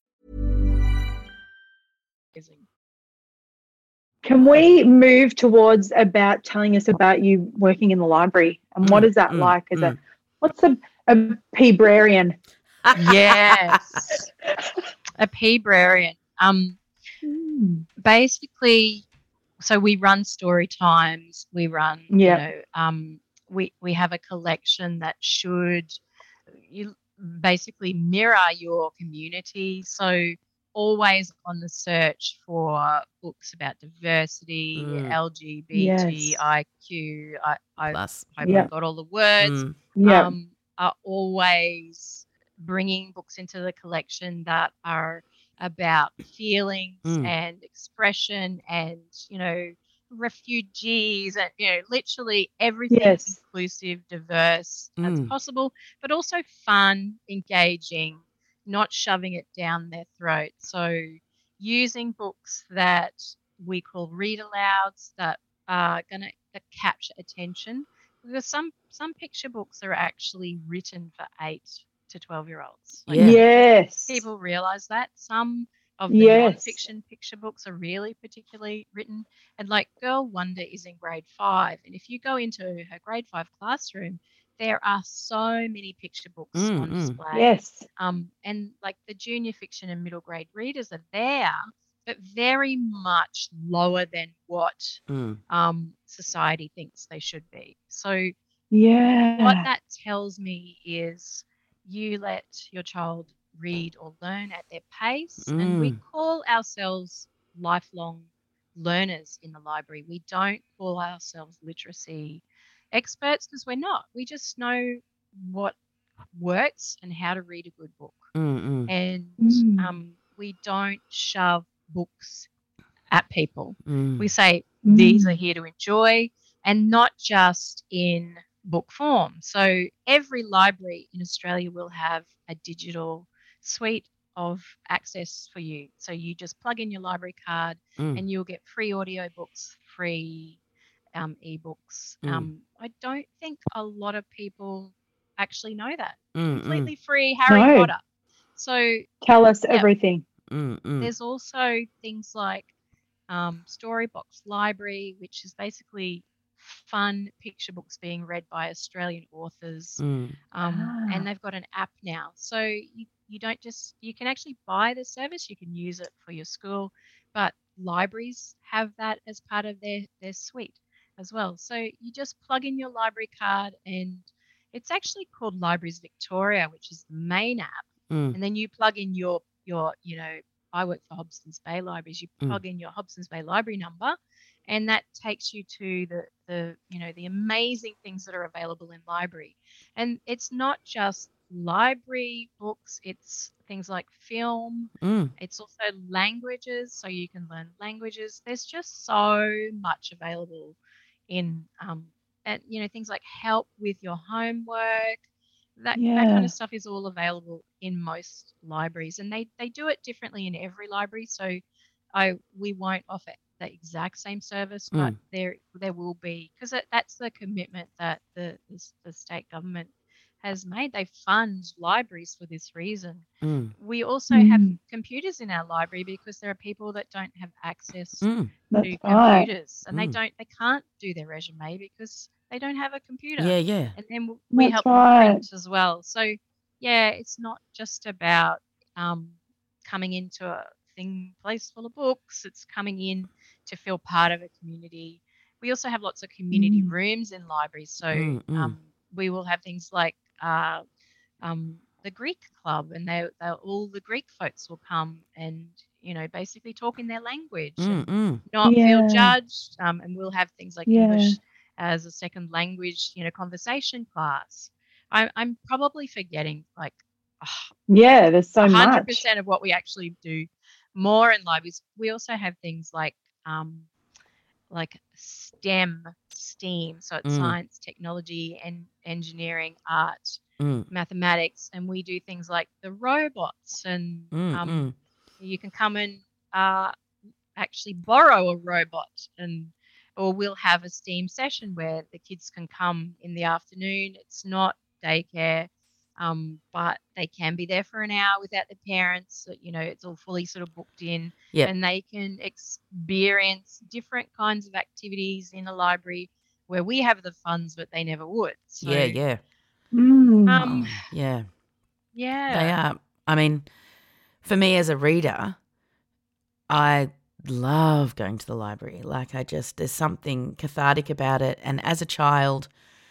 Can we move towards about telling us about you working in the library and what Mm, is that mm, like as mm. a what's a a librarian? Yes, a Peabrarian. Um, Mm. basically, so we run story times. We run, Yeah. you know, um, we we have a collection that should you basically mirror your community. So always on the search for books about diversity, Mm. LGBTIQ. I, I Plus. hope Yeah. I got all the words. Mm. Yeah. Um, are always bringing books into the collection that are about feelings Mm. and expression and, you know, refugees and, you know, literally everything Yes. inclusive, diverse as Mm. possible, but also fun, engaging, not shoving it down their throat. So using books that we call read alouds that are going to capture attention, because some some picture books are actually written for eight to twelve year olds. Like, Yeah. Yes. people realize that some of the Yes. non-fiction picture books are really particularly written, and like Girl Wonder is in grade five, and if you go into her grade five classroom, there are so many picture books Mm, on mm. display. Yes. Um, and like the junior fiction and middle grade readers are there, but very much lower than what Mm. um, society thinks they should be. So what Yeah. that tells me is you let your child read or learn at their pace, and we Mm. call ourselves lifelong learners in the library. We don't call ourselves literacy experts because we're not. We just know what works and how to read a good book. Mm, mm, And Mm. um, we don't shove books at people. mm. We say these Mm. are here to enjoy, and not just in book form. So every library in Australia will have a digital suite of access for you. So you just plug in your library card Mm. and you'll get free audio books, free um, ebooks. Mm. Um, I don't think a lot of people actually know that. Mm, mm, Completely free Harry No. Potter. So Tell us yeah. everything. mm, mm. there's also things like um, Storybox Library, which is basically fun picture books being read by Australian authors. Mm. Um, Ah. And they've got an app now. So you, you don't just, you can actually buy the service, you can use it for your school, but libraries have that as part of their, their suite as well. So you just plug in your library card, and it's actually called Libraries Victoria, which is the main app. Mm. And then you plug in your, your, you know, I work for Hobson's Bay Libraries. You Mm. plug in your Hobson's Bay Library number, and that takes you to the, the, you know, the amazing things that are available in library. And it's not just library books, it's things like film, Mm. it's also languages, so you can learn languages. There's just so much available in, um, and you know, things like help with your homework. That that kind Yeah. of stuff is all available in most libraries, and they they do it differently in every library. So, I we won't offer the exact same service, but Mm. there there will be, because that, that's the commitment that the, the s- the state government has made. They fund libraries for this reason. Mm. We also have Mm. computers in our library because there are people that don't have access Mm. That's to right. computers, and they Mm. don't they can't do their resume because they don't have a computer. Yeah, yeah. And then w- we That's help them right. print as well. So yeah, it's not just about um, coming into a thing place full of books. It's coming in to feel part of a community. We also have lots of community Mm. rooms in libraries. So Mm, mm. um, we will have things like uh, um, the Greek club, and they, they all the Greek folks will come and you know basically talk in their language Mm, and mm. not feel Yeah. judged. Um, and we'll have things like Yeah. English as a second language, you know, conversation class. I, I'm probably forgetting like Yeah, there's so a hundred much. percent of what we actually do more in libraries. We also have things like um, like STEM, STEAM, so it's Mm. science, technology, and engineering, art, Mm. mathematics, and we do things like the robots, and Mm, um, mm. you can come and uh, actually borrow a robot, and or we'll have a STEAM session where the kids can come in the afternoon. It's not daycare, um, but they can be there for an hour without the parents. So, you know, it's all fully sort of booked in, Yep. and they can experience different kinds of activities in a library where we have the funds, but they never would. So, Yeah, yeah. Mm. um, Oh, yeah. yeah, They are. I mean, for me as a reader, I love going to the library. Like I just, there's something cathartic about it. And as a child,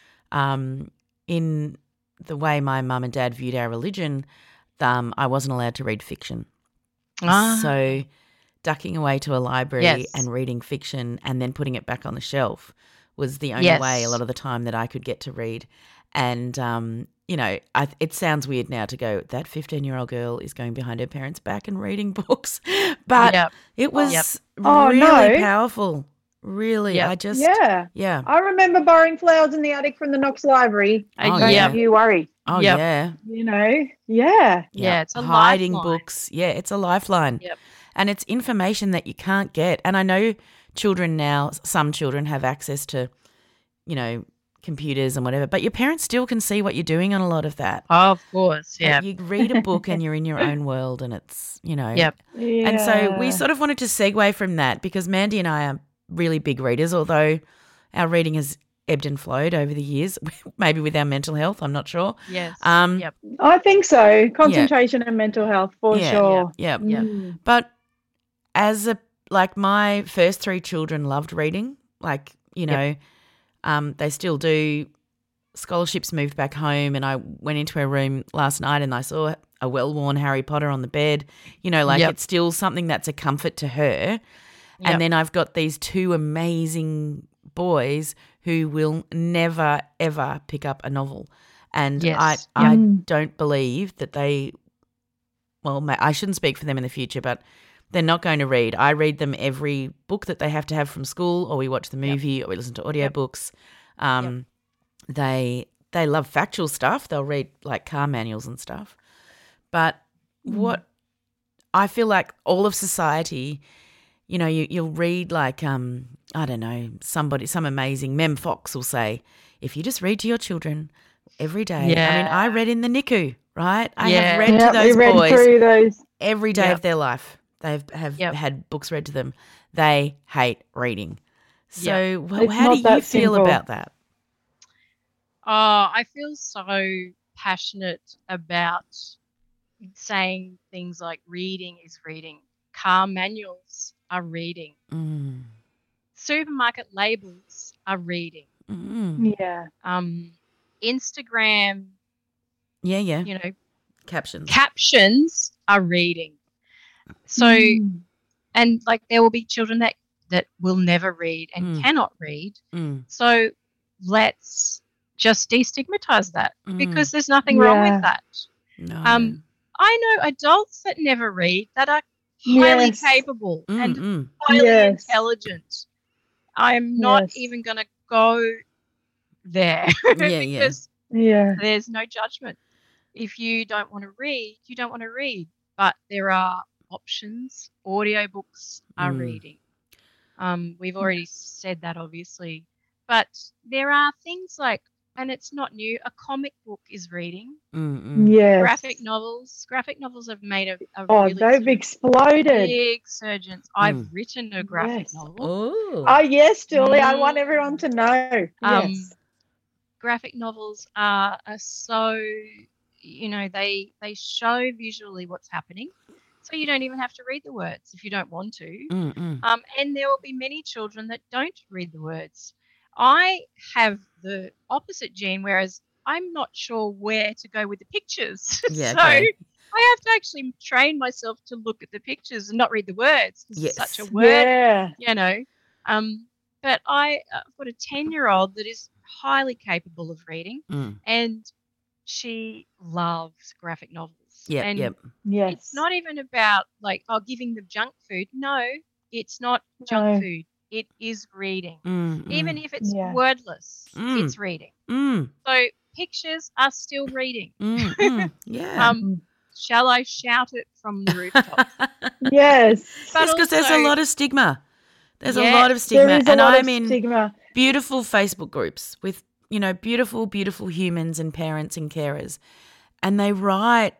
um, in the way my mum and dad viewed our religion, um, I wasn't allowed to read fiction. Ah. So ducking away to a library Yes. and reading fiction and then putting it back on the shelf was the only Yes. way a lot of the time that I could get to read. And, um, you know, I, it sounds weird now to go, that fifteen-year-old girl is going behind her parents' back and reading books. But Yep. it was Yep. Oh, really no. powerful. Really. Yep. I just, Yeah. yeah. I remember borrowing Flowers in the Attic from the Knox Library. Uh, Oh, Don't yeah. you worry. Oh, Yep. yeah. You know? Yeah. Yeah, it's a hiding lifeline. books. Yeah, it's a lifeline. Yep. And it's information that you can't get. And I know children now, some children have access to, you know, computers and whatever, but your parents still can see what you're doing on a lot of that. Oh, of course, And yeah. You read a book and you're in your own world and it's, you know. Yep. Yeah. And so we sort of wanted to segue from that because Mandy and I are really big readers, although our reading has ebbed and flowed over the years, maybe with our mental health, I'm not sure. Yes. Um, Yep. I think so. Concentration and mental health for Yeah, sure. yeah, yeah. Mm. But as a, like my first three children loved reading, like, you know, um, they still do. Scholarships moved back home and I went into her room last night and I saw a well-worn Harry Potter on the bed. You know, like Yep. it's still something that's a comfort to her. Yep. And then I've got these two amazing boys who will never, ever pick up a novel. And I, Yes. I Yep. don't believe that they, well, ma- I shouldn't speak for them in the future, but they're not going to read. I read them every book that they have to have from school, or we watch the movie, or we listen to audiobooks. Um, They they love factual stuff. They'll read like car manuals and stuff. But what I feel like all of society, you know, you, you'll read like, um, I don't know, somebody, some amazing, Mem Fox will say, if you just read to your children every day. I mean, Yeah. I read in the N I C U, right? I Yeah. have read Yep, to we those read boys through those. every day Yep. of their life. They've have Yep. had books read to them. They hate reading. So Yep. well, It's how not do you that feel simple. about that? Oh, I feel so passionate about saying things like reading is reading. Car manuals are reading. Mm. Supermarket labels are reading. Mm. Yeah. Um, Instagram, Yeah, yeah. you know, Captions. captions are reading. So, Mm. and like there will be children that that will never read and Mm. cannot read. Mm. So let's just destigmatize that Mm. because there's nothing wrong Yeah. with that. No. Um, I know adults that never read that are highly Yes. capable Mm, and mm. highly Yes. intelligent. I'm not Yes. even going to go there Yeah, yeah. because Yeah. there's no judgment. If you don't want to read, you don't want to read. But there are options. Audiobooks are Mm. reading. Um, we've already said that, obviously. But there are things like, and it's not new, a comic book is reading. Mm, mm. Yes. Graphic novels. Graphic novels have made a, a Oh, really they've sort of exploded. big surgence. I've Mm. written a graphic Yes. novel. Oh. Oh, yes, Julie. I want Mm. everyone to know. Um, Yes. graphic novels are, are so, you know, they they show visually what's happening, so you don't even have to read the words if you don't want to. Mm, mm. Um, and there will be many children that don't read the words. I have the opposite gene, whereas I'm not sure where to go with the pictures. Yeah, so okay. I have to actually train myself to look at the pictures and not read the words because Yes. it's such a word, Yeah. you know. Um, but I, I've got a ten-year-old that is highly capable of reading, Mm. and she loves graphic novels. Yep, and yep. Yes. it's not even about like, oh, giving them junk food. No, it's not junk No. food. It is reading. Mm, Even mm. if it's Yeah. wordless, Mm. it's reading. Mm, So pictures are still reading. mm, mm. Yeah. Um, shall I shout it from the rooftop? Yes. But It's because there's a also- lot of stigma. There's a lot of Yes. stigma. There is a and lot I'm of in stigma. beautiful Facebook groups with, you know, beautiful, beautiful humans and parents and carers. And they write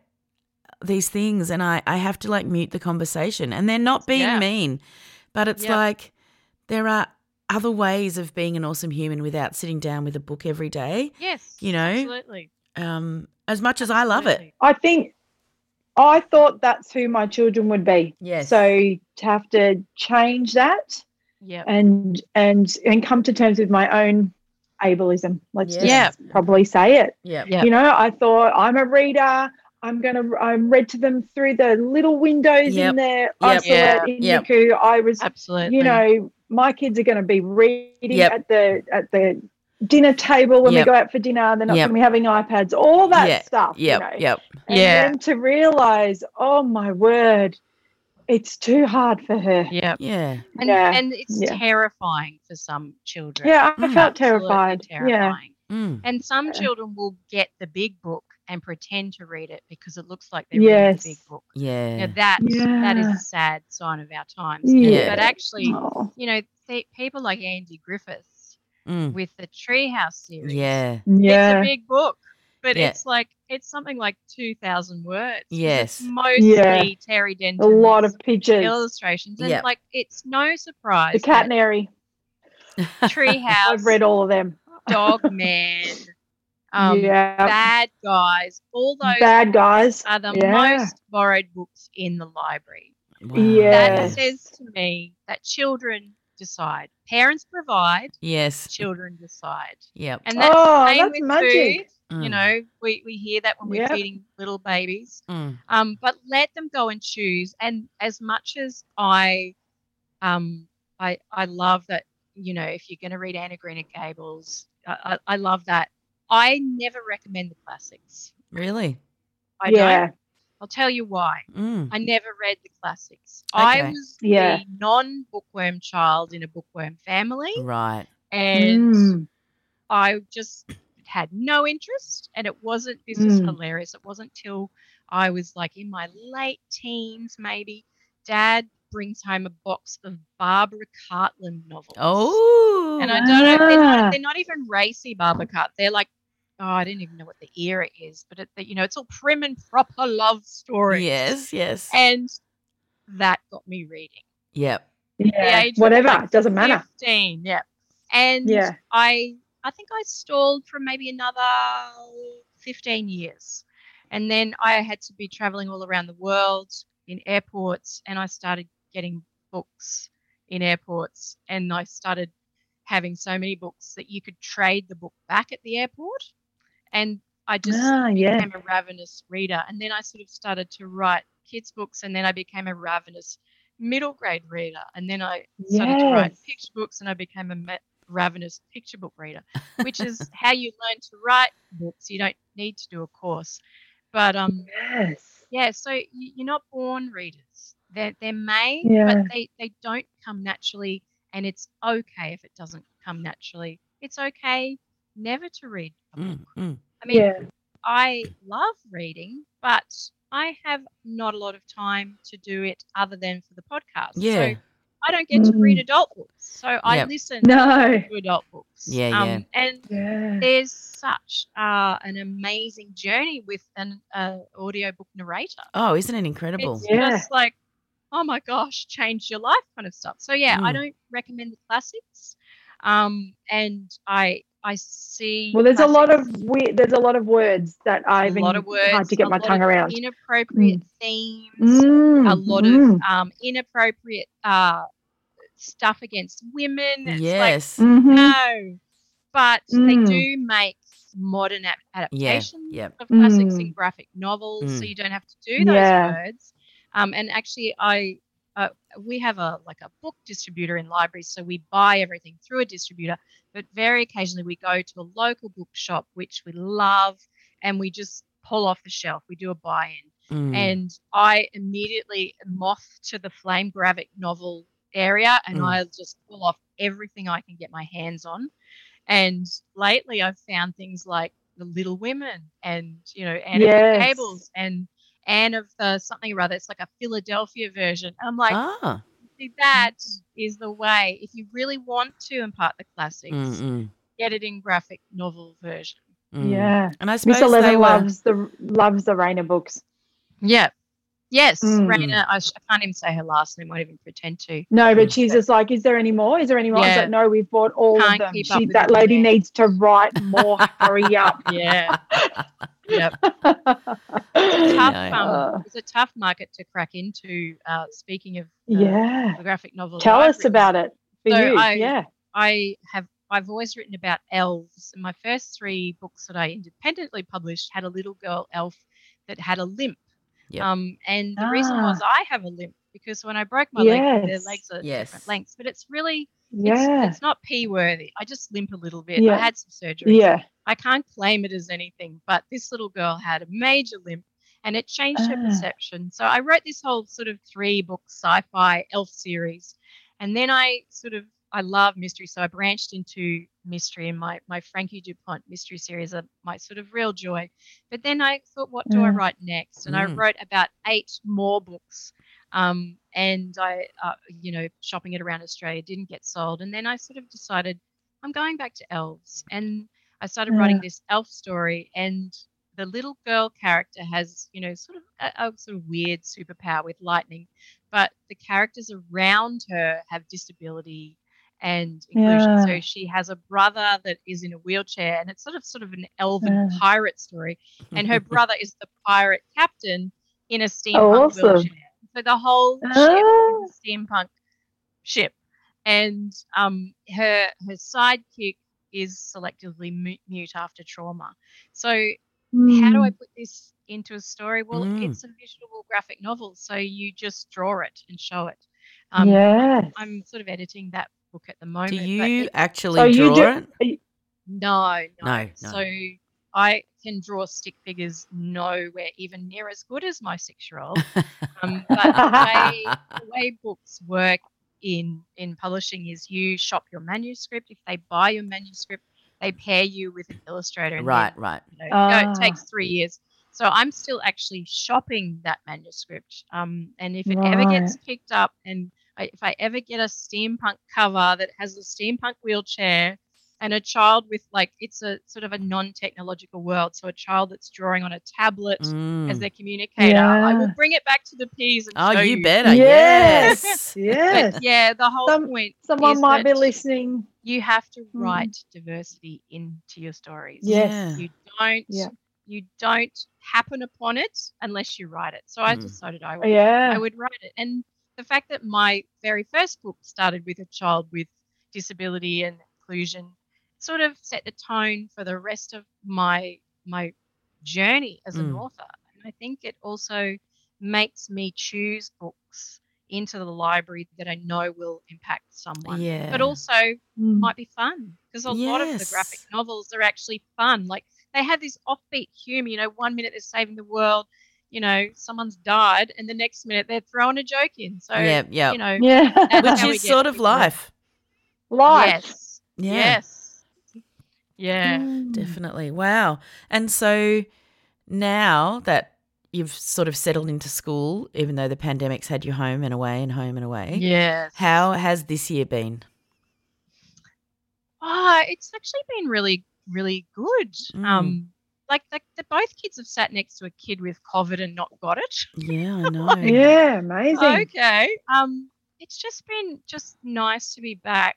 these things and I, I have to like mute the conversation. And they're not being Yeah. mean, but it's Yep. like there are other ways of being an awesome human without sitting down with a book every day. Yes. You know, Absolutely. Um, as much as I love it. Absolutely. I think I thought that's who my children would be. Yes. So to have to change that Yep. and and and come to terms with my own ableism. Let's Yeah. just probably say it. Yeah. Yep. You know, I thought I'm a reader. I'm gonna. I'm read to them through the little windows Yep. in their Yep. isolate Yeah. in Yep. Niku. I was, Absolutely. you know, my kids are going to be reading Yep. at the at the dinner table when Yep. we go out for dinner. They're not Yep. going to be having iPads. All that Yeah. stuff. Yep. You know? Yep. And Yeah. then to realise, oh my word, it's too hard for her. Yep. Yeah. And, Yeah. and it's Yeah. terrifying for some children. Yeah, I Mm. felt Absolutely terrified. Yeah. terrifying. Mm. And some Yeah. children will get the big book and pretend to read it because it looks like they're reading Yes. the big book. Yeah. Now that that is Yeah. a sad sign of our times. Yeah. But actually, Oh. you know, th- people like Andy Griffiths Mm. with the Treehouse series. Yeah. Yeah. It's a big book, but Yeah. it's like it's something like two thousand words. 'cause Yes. It's mostly Yeah. Terry A Denton's lot of pictures. illustrations. And Yep. like it's no surprise The Cat that Canary. Treehouse, I've read all of them. Dog Man, um, Yeah. Bad Guys, all those Bad Guys. are the Yeah. most borrowed books in the library. Wow. Yeah. That Yes. says to me that children decide. Parents provide, Yes. children decide. Yep. And that's Oh, the same that's with magic. food. You Mm. know, we, we hear that when we're Yep. feeding little babies. Mm. Um, but let them go and choose. And as much as I um I I love that, you know, if you're gonna read Anna Green at Gables, I, I, I love that. I never recommend the classics. Really? I Yeah. don't. I'll tell you why. Mm. I never read the classics. I Okay. was Yeah. the non-bookworm child in a bookworm family, Right. and Mm. I just had no interest. And it wasn't, this is Mm. hilarious, it wasn't till I was like in my late teens, maybe, Dad brings home a box of Barbara Cartland novels. Oh. And I don't know, they're Ah. not, they're not even racy Barbara Cartland. They're like, oh, I don't even know what the era is, but it, you know, it's all prim and proper love stories. Yes. Yes. And that got me reading. Yep. The Yeah. age of, Whatever. like, It doesn't matter. fifteen, yeah. And Yeah. I I think I stalled for maybe another fifteen years. And then I had to be traveling all around the world in airports, and I started getting books in airports, and I started having so many books that you could trade the book back at the airport. And I just Ah, yeah. became a ravenous reader. And then I sort of started to write kids' books, and then I became a ravenous middle grade reader. And then I started to write Yes. picture books, and I became a ma- ravenous picture book reader, which is how you learn to write books. You don't need to do a course. But um, Yes. yeah, so you, you're not born readers. They're, they're made, Yeah. but they, they don't come naturally, and it's okay if it doesn't come naturally. It's okay never to read a book. Mm, mm. I mean, Yeah. I love reading, but I have not a lot of time to do it other than for the podcast. Yeah. So I don't get to read Mm. adult books. So I Yep. listen No. to adult books. Yeah, um, yeah. And Yeah. there's such uh, an amazing journey with an uh, audiobook narrator. Oh, isn't it incredible? It's Yeah. just like, oh my gosh, changed your life kind of stuff. So yeah, I Mm. don't recommend the classics. Um, and I I see Well, there's a lot of classics- weird. There's a lot of words that I a even lot of words, hard to get a my lot tongue of around. inappropriate themes, Mm, a lot mm. of um, inappropriate uh, stuff against women. It's Yes. like, Mhm. no, but they Mm. do make modern ap- Yeah. adaptations Yep. of classics Mm. in graphic novels, so Mm. you don't have to do those Yeah. words. Um, and actually, I uh, we have a like a book distributor in libraries, so we buy everything through a distributor. But very occasionally, we go to a local bookshop, which we love, and we just pull off the shelf. We do a buy-in, Mm. and I immediately moth to the flame graphic novel area, and Mm. I just pull off everything I can get my hands on. And lately, I've found things like The Little Women, and you know, Anne of Yes. Green Gables, and Anne of the something or other. It's like a Philadelphia version. I'm like, Ah. see, that is the way. If you really want to impart the classics, Mm, mm, get it in graphic novel version. mm. Yeah. And I Miss suppose they Eleven were. loves the loves the Raina books. Yeah. Yes, Mm. Raina. I, sh- I can't even say her last name. Won't even pretend to. No, Mm. but she's just like, is there any more? Is there any more? I was Yeah. like, no, we've bought all Can't of them. keep up She, with that them lady there. needs to write more. Hurry up. Yeah. Yep. It's a tough. know. Um, Uh, it's a tough market to crack into. Uh, speaking of uh, yeah. the graphic novel, Tell that I've us written. about it for So you. I- yeah. I have I've always written about elves, and my first three books that I independently published had a little girl elf that had a limp. Yep. Um, and the reason was I have a limp because when I broke my leg, the Yes. legs are Yes. different lengths, but it's really Yeah. it's, it's not P worthy. I just limp a little bit. Yeah. I had some surgery. Yeah. I can't claim it as anything, but this little girl had a major limp, and it changed her Ah. perception. So I wrote this whole sort of three book sci-fi elf series, and then I sort of I love mystery, so I branched into mystery, and my my Frankie Dupont mystery series are my sort of real joy. But then I thought, what do I Mm. write next? And I Mm. wrote about eight more books. Um, and I, uh, you know, shopping it around Australia didn't get sold. And then I sort of decided I'm going back to elves, and I started writing Yeah. this elf story. And the little girl character has, you know, sort of a, a sort of weird superpower with lightning, but the characters around her have disability and inclusion. Yeah. So she has a brother that is in a wheelchair, and it's sort of sort of an elven Yeah. pirate story. And her brother is the pirate captain in a steampunk Awesome. wheelchair. So the whole ship Oh. is a steampunk ship, and um, her her sidekick is selectively mu- mute after trauma. So how do I Mm. put this into a story? Well, Mm. it's a visual graphic novel, so you just draw it and show it. Um, Yes. I'm sort of editing that book at the moment. Do but you it- actually So you draw do- it? no, no, No, no. So I can draw stick figures nowhere even near as good as my six-year-old. Um, but the way, the way books work in in publishing is you shop your manuscript. If they buy your manuscript, they pair you with an illustrator. And Right, then, right. you know, Ah. go- it takes three years. So I'm still actually shopping that manuscript. Um, and if it ever gets Right. picked up, and I, if I ever get a steampunk cover that has a steampunk wheelchair and a child with like it's a sort of a non-technological world, so a child that's drawing on a tablet as Mm. their communicator, I will Yeah. bring it back to the P's and Oh, show you you. better. Yes. Yes. Yes. But yeah, the whole Some- point Someone is might be that listening. you have to Mm. write diversity into your stories. Yes. Yeah. You don't Yeah. you don't happen upon it unless you write it. So I Mm. decided I would Yeah. I would write it. And the fact that my very first book started with a child with disability and inclusion sort of set the tone for the rest of my my journey as an Mm. author. And I think it also makes me choose books into the library that I know will impact someone. Yeah. But also Mm. might be fun because a lot of the graphic Yes. novels are actually fun. Like they have this offbeat humor. You know, one minute they're saving the world, you know, someone's died, and the next minute they're throwing a joke in. So, Yeah, yeah. you know, Yeah. that's Which how we is get sort of people in. life. Life. Yes. Yeah. Yes. Yeah. Mm. Definitely. Wow. And so now that you've sort of settled into school, even though the pandemic's had you home and away and home and away, Yes. how has this year been? Ah, it's actually been really, really good. Mm. Um, like, like the both kids have sat next to a kid with COVID and not got it. Yeah, I know. Yeah, amazing. Okay. Um, it's just been just nice to be back.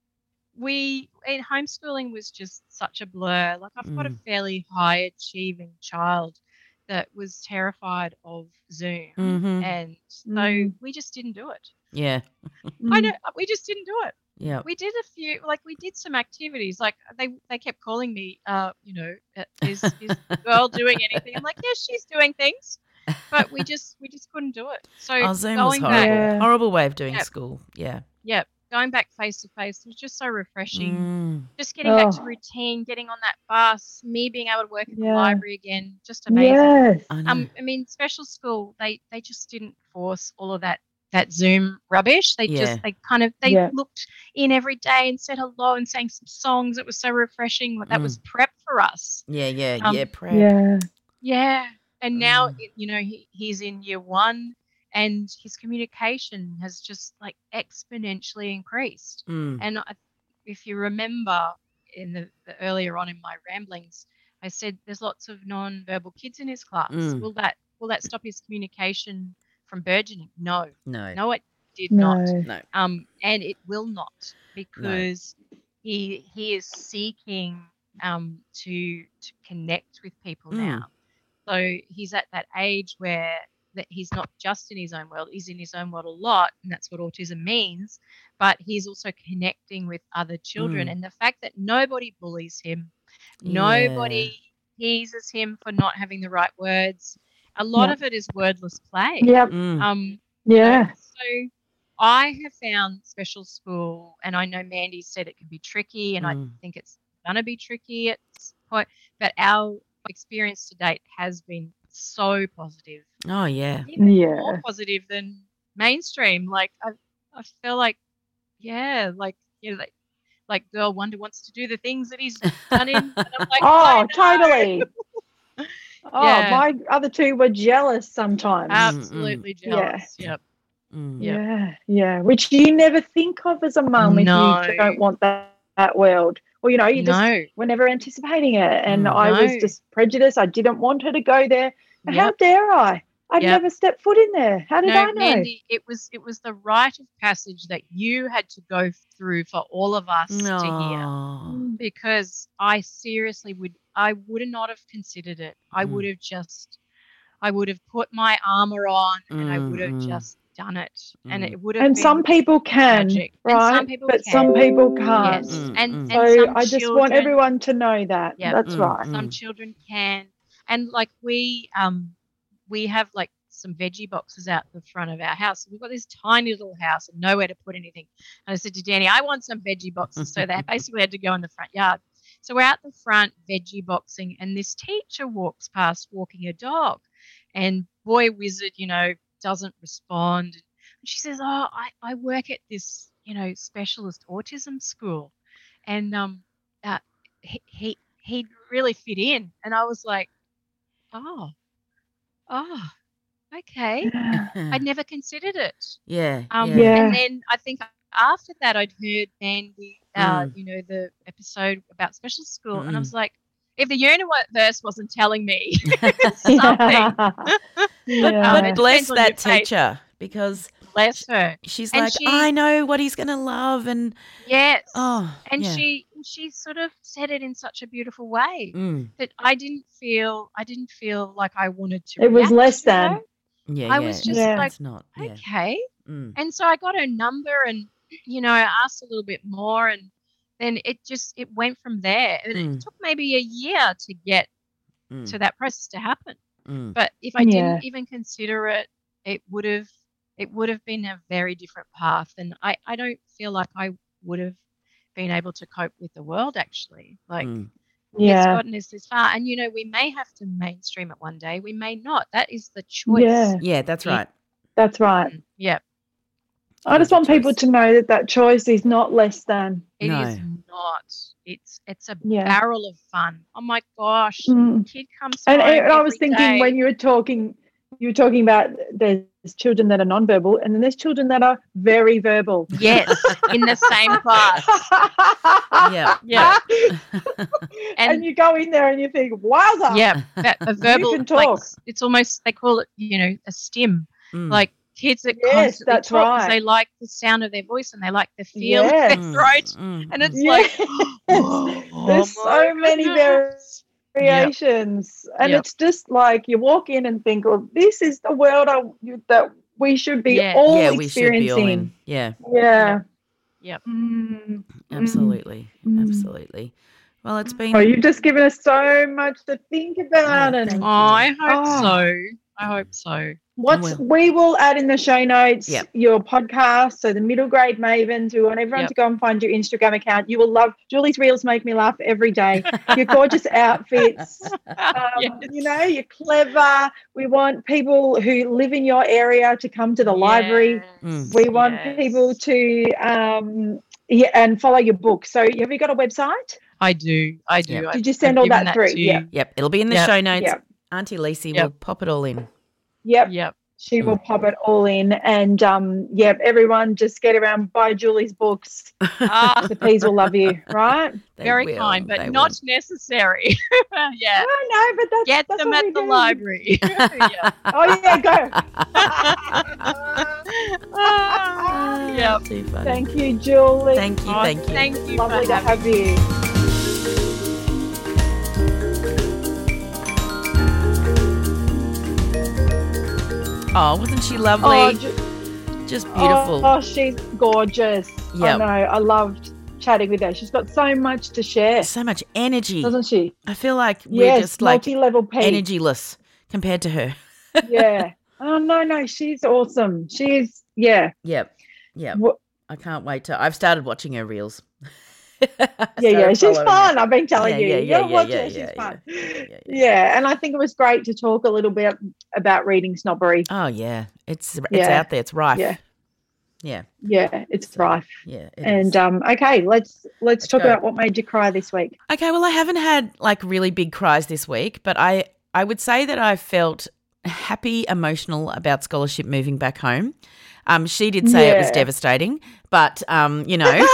We in homeschooling was just such a blur. Like I've got a Mm. fairly high achieving child that was terrified of Zoom, Mhm. and so Mm. we just didn't do it. Yeah. I Mm. know we just didn't do it. Yeah. We did a few, like we did some activities. Like they they kept calling me, uh, you know, uh, is is the girl doing anything? I'm like, yes, she's doing things, but we just we just couldn't do it. So Oh, Zoom was going horrible. back, Yeah. Horrible way of doing Yep. school. Yeah. yeah, going back face to face was just so refreshing. Mm. Just getting back to Oh. routine, getting on that bus, me being able to work at the Yeah. library again, just amazing. Yes. I know. Um, I mean, special school, they they just didn't force all of that that Zoom rubbish. They Yeah. just they kind of they Yeah. looked in every day and said hello and sang some songs. It was so refreshing. Like, that was prep for us. Yeah, yeah, Um, yeah. Prep. Yeah. Yeah, and now Mm. y- you know he, he's in year one, and his communication has just like exponentially increased. Mm. And I, if you remember in the, the earlier on in my ramblings, I said there's lots of non-verbal kids in his class. Mm. Will that will that stop his communication from burgeoning? No, No. no, it did not. No. No. Um, and it will not, because he he is seeking um to to connect with people Mm. now. So he's at that age where that he's not just in his own world, he's in his own world a lot, and that's what autism means. But he's also connecting with other children, Mm. and the fact that nobody bullies him, Yeah. nobody teases him for not having the right words. A lot Yep. of it is wordless play. Yep. Mm. Um, you know, Yeah. so I have found special school, and I know Mandy said it can be tricky, and Mm. I think it's going to be tricky at this point, but our experience to date has been so positive, Oh, yeah. even more Yeah. positive than mainstream. Like I, I feel like, yeah, like you know, like, like Girl Wonder wants to do the things that he's done in, and I'm like, I Oh, know. totally. Oh, Yeah. my other two were jealous sometimes. Absolutely jealous. Yep. Mm. Yep. Yeah, yeah. Which you never think of as a mum if No. you don't want that, that world. Or, you know, you just No. were never anticipating it. And Mm. I was No. just prejudiced. I didn't want her to go there. And how Yep. dare I? I'd Yep. never stepped foot in there. How did No, I know? Mandy, it was it was the rite of passage that you had to go through for all of us to hear. No. Because I seriously would I would not have considered it. I Mm. would have just I would have put my armor on, and I would have Mm, mm. just done it. And Mm. it would have And been some people can, tragic. right? And some people but can. some people can't. Yes. Mm, And mm. and So some I just children, want everyone to know that. Yep. That's Mm, right. some mm. children can. And like we um we have like some veggie boxes out the front of our house. We've got this tiny little house and nowhere to put anything. And I said to Danny, I want some veggie boxes. So they basically had to go in the front yard. So we're out the front veggie boxing, and this teacher walks past walking a dog, and boy wizard, you know, doesn't respond. And she says, oh, I, I work at this, you know, specialist autism school. And um, uh, he, he, he'd really fit in. And I was like, oh, oh, okay. I'd never considered it. Yeah. Um, yeah. Yeah. And then I think after that, I'd heard Mandy, uh, Mm. you know, the episode about special school, and I Mm. was like, if the universe wasn't telling me something, But, Yeah. Um, but it bless depends on that your faith. teacher, because bless her. she's And like, she- I know what he's going to love. And, Yes. oh, and yeah. she she sort of said it in such a beautiful way Mm. that I didn't feel I didn't feel like I wanted to. It was react less to than. her. Yeah, I yeah. was just Yeah. like, It's not. Yeah. okay. Mm. And so I got her number, and you know, I asked a little bit more, and then it just it went from there. And Mm. it took maybe a year to get Mm. to that process to happen. Mm. But if I Yeah. didn't even consider it, it would have it would have been a very different path. And I, I don't feel like I would have been able to cope with the world, actually. Like, Mm. it's Yeah. gotten us this far. And, you know, we may have to mainstream it one day. We may not. That is the choice. Yeah. Yeah, that's right. That's right. Mm, Yeah. I just Good want people choice. to know that that choice is not less than. It is No. not. It's it's a Yeah. barrel of fun. Oh, my gosh. Mm. Kid comes And, home and I was every thinking day. when you were talking, you were talking about there's children that are nonverbal, and then there's children that are very verbal. Yes, in the same class. Yeah. Yeah. and, And you go in there and you think, wowza. yeah, that, a verbal, can like, talk. it's almost, they call it, you know, a stim. Mm. Like kids that Yes, constantly that's talk 'cause right. they like the sound of their voice and they like the feel Yes. of their throat. Mm, And it's mm. like, Yes. oh, There's my so many goodness. variations. And Yep. it's just like you walk in and think, oh, this is the world I, you, that we should be Yeah. all yeah, we should be all in. experiencing. Yeah, Yeah. Yep. Mm. absolutely. Mm. Absolutely. Well, it's been Oh, you've just given us so much to think about. Yeah, and thank Oh, I hope Oh. so. I hope so. What's will. we will add in the show notes Yep. your podcast. So the middle grade mavens, we want everyone Yep. to go and find your Instagram account. You will love Julie's reels make me laugh every day. Your gorgeous outfits. Um, Yes. You know, you're clever. We want people who live in your area to come to the library. Yes, We want yes. people to um yeah, and follow your book. So have you got a website? I do. I do. Yep. I've- Did you send I've all given that through? to Yeah. you. Yep, it'll be in the Yep. show notes. Yep. Auntie Lacey Yep. will pop it all in. Yep. Yep. She will pop it all in. And um, yep, everyone just get around, buy Julie's books. Ah, The peas will love you, right? They very will, kind, but they not will. necessary. Yeah. I know, but that's Get that's them what at we the do. library. Yeah. Oh yeah, go. Ah, Yep. Too funny. Thank you, Julie. Thank you, Oh, thank you. Thank you Lovely for to having have you. Oh, wasn't she lovely? Oh, Ju- Just beautiful. Oh, she's gorgeous. Yep. I know. I loved chatting with her. She's got so much to share, So much energy. doesn't she? I feel like we're Yes, just like multi-level P. energyless compared to her. Yeah. Oh no, no, she's awesome. She's yeah. Yep. Yep. Wha- I can't wait to. I've started watching her reels. Yeah, yeah, she's fun. I've been telling Yeah, you. yeah, You yeah, gotta yeah, watch yeah, her. She's yeah, fun. yeah, yeah, yeah. Yeah, and I think it was great to talk a little bit about reading snobbery. Oh yeah, it's it's Yeah. out there. It's rife. Yeah. Yeah. Yeah, it's rife. Yeah. it And is. um, okay, let's let's talk go. about what made you cry this week. Okay, well, I haven't had like really big cries this week, but I I would say that I felt happy, emotional about scholarship moving back home. Um, she did say it was Yeah. devastating, but um, you know,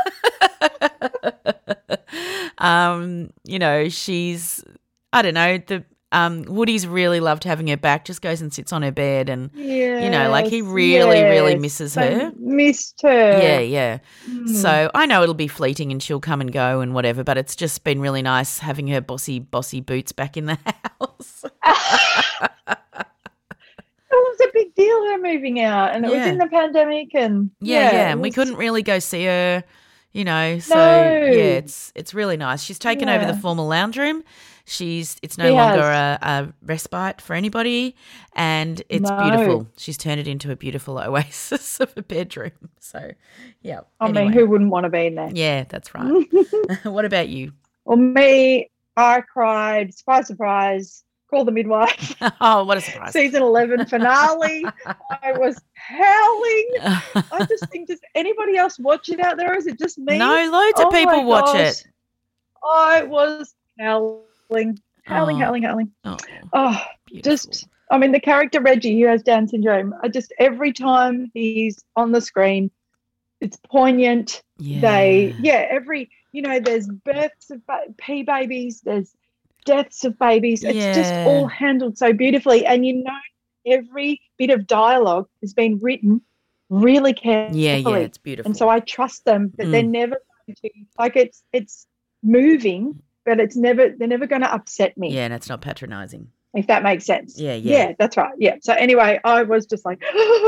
um, you know, she's I don't know the. Um, Woody's really loved having her back. Just goes and sits on her bed, and Yeah, you know, like he really, really misses her. Missed her. Yeah, yeah. Mm. So I know it'll be fleeting and she'll come and go and whatever, but it's just been really nice having her bossy, bossy boots back in the house. It was a big deal her moving out, and it was Yeah. in the pandemic, and Yeah, yeah. it And we was- couldn't really go see her, you know. So No. yeah, it's it's really nice. She's taken over the Yeah. formal lounge room. She's it's no She longer has. a, a respite for anybody, and it's No. beautiful. She's turned it into a beautiful oasis of a bedroom. So yeah. I mean, anyway. who wouldn't want to be in there? Yeah, that's right. What about you? Well, me, I cried. Surprise, surprise. Call the midwife. Oh, what a surprise! Season eleven finale. I was howling. I just think, does anybody else watch it out there? Or is it just me? No, loads of Oh my people watch gosh. it. I was howling, howling, Oh. howling, howling. Oh, Oh, beautiful. just, I mean, the character Reggie, who has Down syndrome, I just, every time he's on the screen, it's poignant. yeah. They, yeah, every, you know, there's births of ba- pea babies, there's deaths of babies. It's just Yeah. all handled so beautifully. And you know, every bit of dialogue has been written really carefully. Yeah, yeah, it's beautiful. And so I trust them that they're Mm. never going to, like, it's, it's moving, but it's never, they're never going to upset me. Yeah, and it's not patronising. If that makes sense. Yeah, yeah. Yeah, that's right. Yeah. So anyway, I was just like,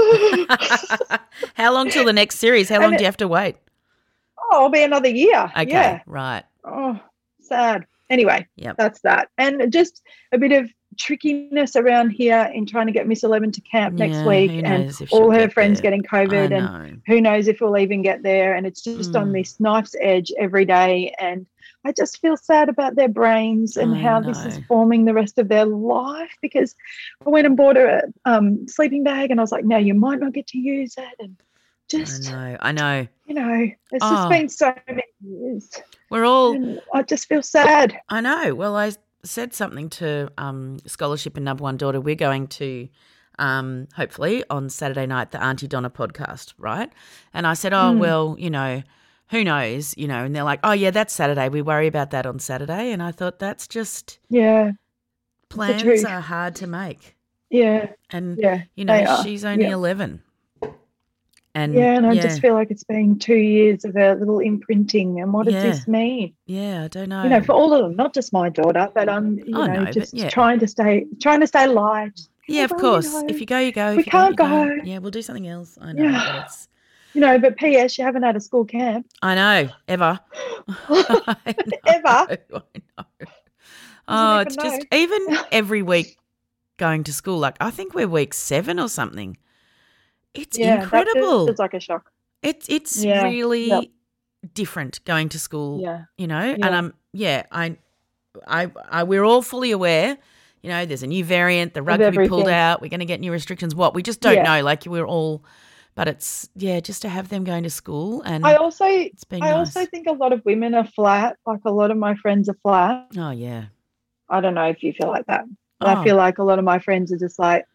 How long till the next series? How And long it- do you have to wait? oh, it'll be another year. Okay, Yeah. right. Oh, sad. anyway, Yep. that's that. And just a bit of trickiness around here in trying to get Miss Eleven to camp next Yeah, week, who and knows if she'll all her get friends there. getting COVID, I and know. who knows if we'll even get there. And it's just on Mm. this knife's edge every day. And I just feel sad about their brains and I how this is know. forming the rest of their life, because I went and bought a um, sleeping bag and I was like, no, you might not get to use it. And just, I know. I know. you know, it's Oh. just been so many years. We're all. And I just feel sad. I know. Well, I said something to um, Scholarship and Number One Daughter. We're going to, um, hopefully, on Saturday night, the Auntie Donna podcast, right? And I said, oh, Mm. well, you know, who knows, you know, and they're like, oh, yeah, that's Saturday. We worry about that on Saturday. And I thought that's just Yeah. plans truth. are hard to make. Yeah. And, Yeah, you know, they are. she's only Yeah. eleven. And Yeah, and I just feel like it's been two years of a little imprinting. And what does Yeah. this mean? Yeah, I don't know. You know, for all of them, not just my daughter, but I'm, you I know, know, but just yeah. trying to stay, trying to stay light. Yeah, of Well, course. you know, If you go, you go. If we you don't, can't you go. Yeah, we'll do something else. I know, Yeah. but it's. You know, but P S, you haven't had a school camp. I know, ever. I know, Ever? I know. Oh, even it's know. just even every week going to school. Like I think we're week seven or something. It's Yeah, that incredible. feels like a shock. It's it's Yeah, really yep. different going to school. Yeah. You know, Yeah. and I'm yeah, I, I, I, we're all fully aware. You know, there's a new variant. The rug could be pulled everything. out. We're going to get new restrictions. What we just don't Yeah. know. Like we're all, but it's yeah, just to have them going to school and I also, it's been I nice. also think a lot of women are flat. Like a lot of my friends are flat. Oh yeah. I don't know if you feel like that. But Oh. I feel like a lot of my friends are just like,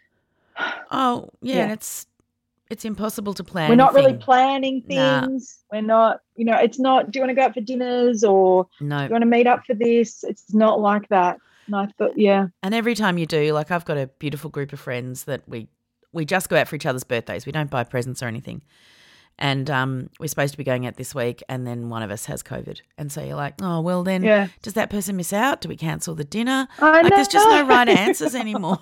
Oh yeah, Yeah. and it's it's impossible to plan. we're not really anything. planning Nah. things. We're not, you know, it's not, do you want to go out for dinners or No. do you want to meet up for this? It's not like that. And I thought, yeah. And every time you do, like I've got a beautiful group of friends that we we just go out for each other's birthdays. We don't buy presents or anything. And um, we're supposed to be going out this week, and then one of us has COVID. And so you're like, oh, well, then Yeah. does that person miss out? Do we cancel the dinner? I like there's just no know. right answers anymore.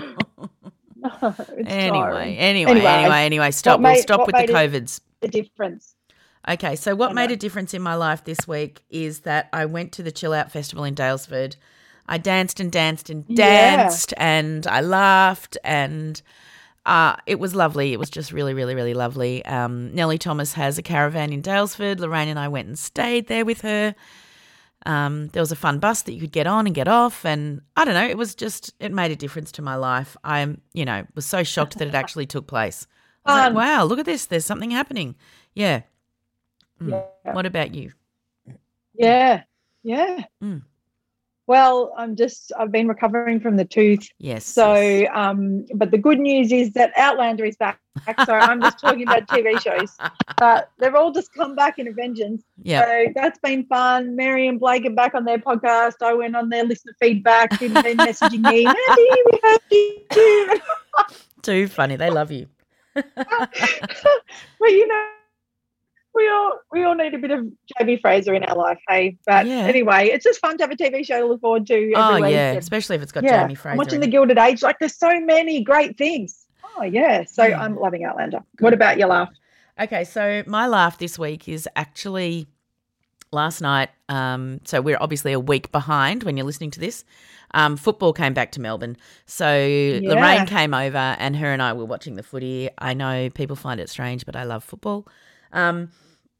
It's anyway, tiring. anyway, Anyway, anyway, anyway, stop. what We'll made- stop what with the made it- COVIDs. The difference. Okay, so what I made know. a difference in my life this week is that I went to the Chill Out Festival in Dalesford. I danced and danced and Yeah. danced and I laughed and uh, it was lovely. It was just really, really, really lovely. Um, Nellie Thomas has a caravan in Dalesford. Lorraine and I went and stayed there with her. Um, there was a fun bus that you could get on and get off, and I don't know, it was just, it made a difference to my life. I'm, you know, was so shocked that it actually took place. I was like, Fun. wow, look at this, there's something happening. Yeah. Mm. Yeah. What about you? Yeah. Yeah. Mm. Well, I'm just, I've been recovering from the tooth. Yes. So, yes. um, but the good news is that Outlander is back. So I'm just talking about T V shows, but they've all just come back in a vengeance. Yep. So that's been fun. Mary and Blake are back on their podcast. I went on their listener feedback. People have been messaging me, Mandy, we heard you too. Too funny. They love you. Well, you know, we all we all need a bit of Jamie Fraser in our life, hey. But Yeah. anyway, it's just fun to have a T V show to look forward to every Oh, week. yeah, And, especially if it's got yeah, Jamie Fraser I'm watching in The it. Gilded Age. Like, there's so many great things. Oh, yeah. So Yeah. I'm loving Outlander. What about your laugh? Okay, so my laugh this week is actually last night. Um, so we're obviously a week behind when you're listening to this. Um, football came back to Melbourne. So Lorraine came over and her and I were watching the footy. I know people find it strange, but I love football. Um,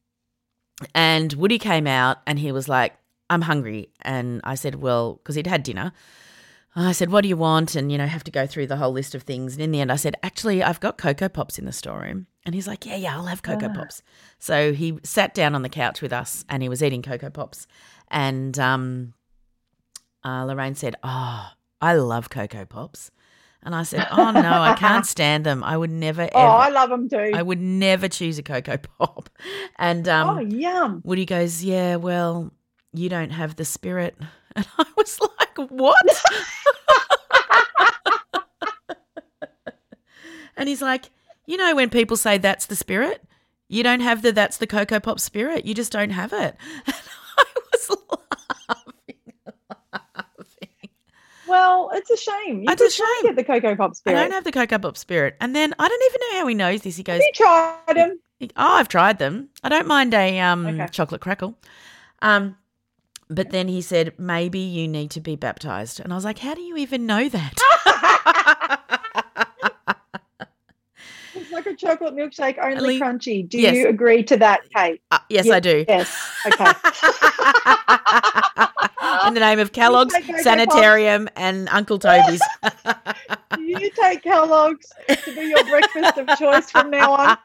and Woody came out and he was like, I'm hungry. And I said, well, because he'd had dinner. I said, what do you want? And, you know, have to go through the whole list of things. And in the end, I said, actually, I've got Cocoa Pops in the storeroom. And he's like, yeah, yeah, I'll have Cocoa Ah. Pops. So he sat down on the couch with us and he was eating Cocoa Pops. And um, uh, Lorraine said, oh, I love Cocoa Pops. And I said, oh, no, I can't stand them. I would never, ever. Oh, I love them too. I would never choose a Cocoa Pop. And um, oh, yum. Woody goes, yeah, well, you don't have the spirit. And I was like, what? And he's like, you know when people say that's the spirit? You don't have the that's the Cocoa Pop spirit. You just don't have it. And I was laughing, laughing. Well, it's a shame. You It's a just don't shame. get the Cocoa Pop I spirit. don't have the Cocoa Pop spirit. And then I don't even know how he knows this. He goes, Have you tried them? oh, I've tried them. I don't mind a um, Okay. chocolate crackle. Um, But then he said, maybe you need to be baptized. And I was like, how do you even know that? It's like a chocolate milkshake, only, Only- crunchy. Do yes. you agree to that, Kate? Uh, yes, Ye- I do. Yes. Okay. In the name of Kellogg's, take Cocoa Sanitarium, and Uncle Toby's. You take Kellogg's to be your breakfast of choice from now on.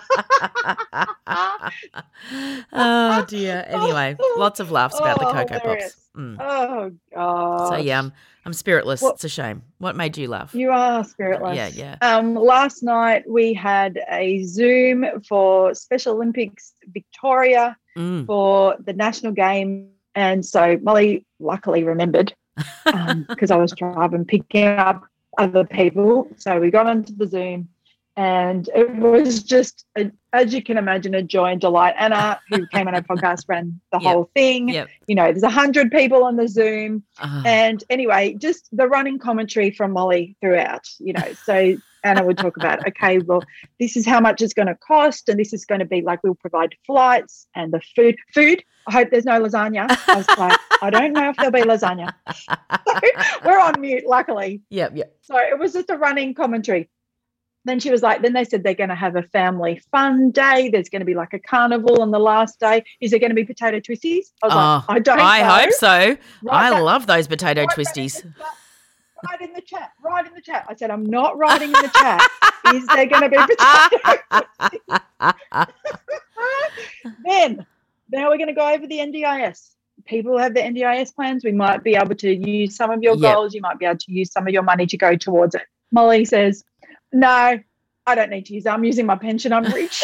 Oh, dear. Anyway, lots of laughs about the Oh, Cocoa hilarious. Pops. Mm. Oh, God. So, yeah, I'm, I'm spiritless. What- It's a shame. What made you laugh? You are spiritless. Yeah, yeah. Um, last night we had a Zoom for Special Olympics Victoria Mm. for the national game. And so Molly luckily remembered because I was driving, picking up other people. So we got onto the Zoom and it was just, a, as you can imagine, a joy and delight. Anna, who came on our podcast, ran the Yep. whole thing. Yep. You know, there's a hundred people on the Zoom. Ah. And anyway, just the running commentary from Molly throughout, you know. So Anna would talk about, okay, well, this is how much it's going to cost, and this is going to be like we'll provide flights and the food. Food, I hope there's no lasagna. I was like, I don't know if there'll be lasagna. So we're on mute, luckily. Yep, yep. So it was just a running commentary. Then she was like, then they said they're going to have a family fun day. There's going to be like a carnival on the last day. Is there going to be potato twisties? I was Oh, like, I don't I know. hope so. Write I that- love those potato write that in twisties. the chat. Write in the chat. Write in the chat. I said, I'm not writing in the chat. Is there going to be potato twisties? Then, now we're going to go over the N D I S. People have the N D I S plans. We might be able to use some of your Yep. goals. You might be able to use some of your money to go towards it. Molly says, no, I don't need to use it. I'm using my pension. I'm rich.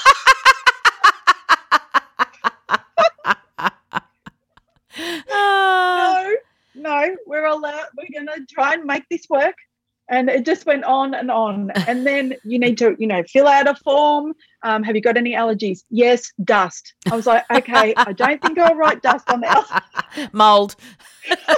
no, no, we're allowed. We're going to try and make this work. And it just went on and on. And then you need to, you know, fill out a form. Um, have you got any allergies? Yes, dust. I was like, okay, I don't think I'll write dust on the allergies. Mold. You could,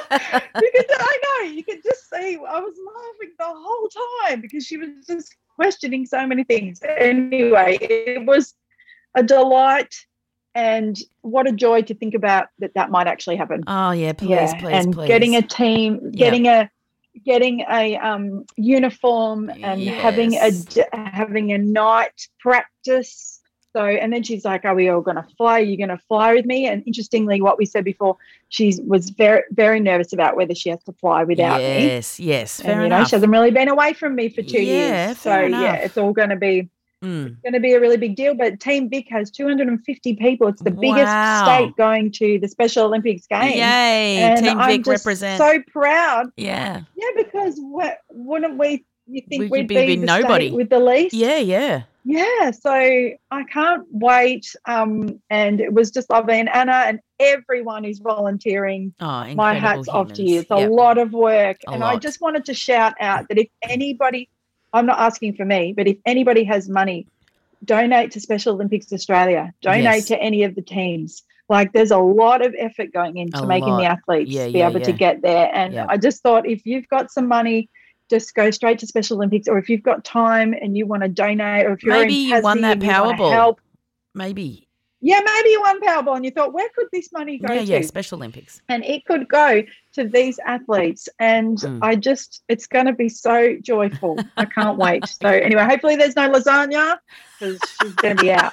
I know, you could just see I was laughing the whole time because she was just questioning so many things. Anyway, it was a delight, and what a joy to think about that that might actually happen. Oh, yeah, please, yeah, please, and please. getting a team, getting a getting a um, uniform, and Yes. having a d- having a night practice. So, and then she's like, "Are we all going to fly? Are you going to fly with me?" And interestingly, what we said before, she was very very nervous about whether she has to fly without me. Yes, yes, fair And, you know, enough. she hasn't really been away from me for two Yeah, years. So fair yeah, enough. it's all going to be Mm. going to be a really big deal. But Team Vic has two hundred fifty people. It's the biggest Wow. state going to the Special Olympics Games. Yay, and Team I'm Vic just represent. So proud. Yeah. Yeah, because what, wouldn't we? You think We we'd could be, be- be the nobody. state with the least? Yeah, yeah. Yeah, so I can't wait. Um, and it was just lovely. And Anna and everyone who's volunteering, Oh, incredible my hat's off to you. humans. It's a Yep. lot of work. A and I lot. just wanted to shout out that if anybody, I'm not asking for me, but if anybody has money, donate to Special Olympics Australia. Donate Yes. to any of the teams. Like there's a lot of effort going into A making lot. the athletes Yeah, be yeah, able to yeah. get there. And Yeah. I just thought if you've got some money, just go straight to Special Olympics, or if you've got time and you want to donate, or if you're Maybe in you won Tassie that and you wanna Powerball. help. Maybe. Yeah, maybe you won Powerball and you thought, where could this money go Yeah, to? yeah, Special Olympics. And it could go to these athletes. And Mm. I just, it's going to be so joyful. I can't wait. So anyway, hopefully there's no lasagna because she's going to be out.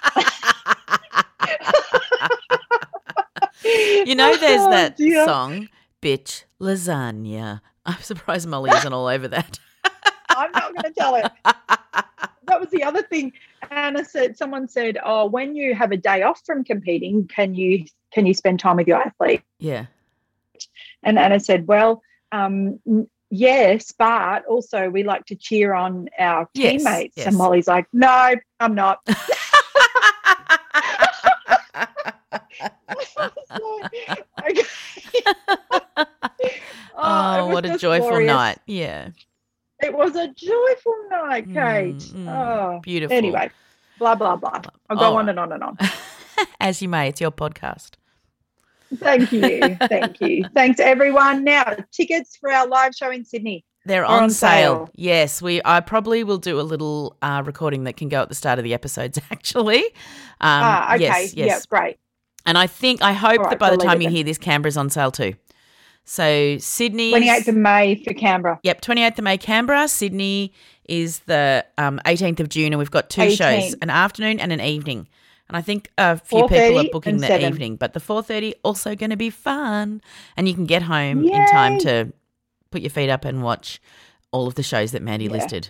You know, there's Oh, that dear. song, Bitch Lasagna. I'm surprised Molly isn't all over that. I'm not going to tell it. That was the other thing. Anna said, someone said, oh, when you have a day off from competing, can you can you spend time with your athlete? Yeah. And Anna said, well, um, n- yes, but also we like to cheer on our Yes, teammates. yes. And Molly's like, no, I'm not. Oh, it was what a just joyful glorious. night. Yeah. It was a joyful night, Kate. Mm, mm, oh, beautiful. Anyway, blah, blah, blah. I'll go Oh. on and on and on. As you may, it's your podcast. Thank you. Thank you. Thanks, everyone. Now, tickets for our live show in Sydney. They're Are on, on sale. sale. Yes, we. I probably will do a little uh, recording that can go at the start of the episodes. Actually, um, ah, okay. yes, yes. Yeah, great. And I think, I hope All right, that by we'll the leave time it you then. hear this, Canberra's on sale too. So Sydney. twenty-eighth of May for Canberra. Yep, twenty-eighth of May, Canberra. Sydney is the um, eighteenth of June, and we've got two eighteenth. shows, an afternoon and an evening. And I think a few people are booking and the seven. evening, but the four thirty also going to be fun. And you can get home Yay. in time to put your feet up and watch all of the shows that Mandy Yeah. listed.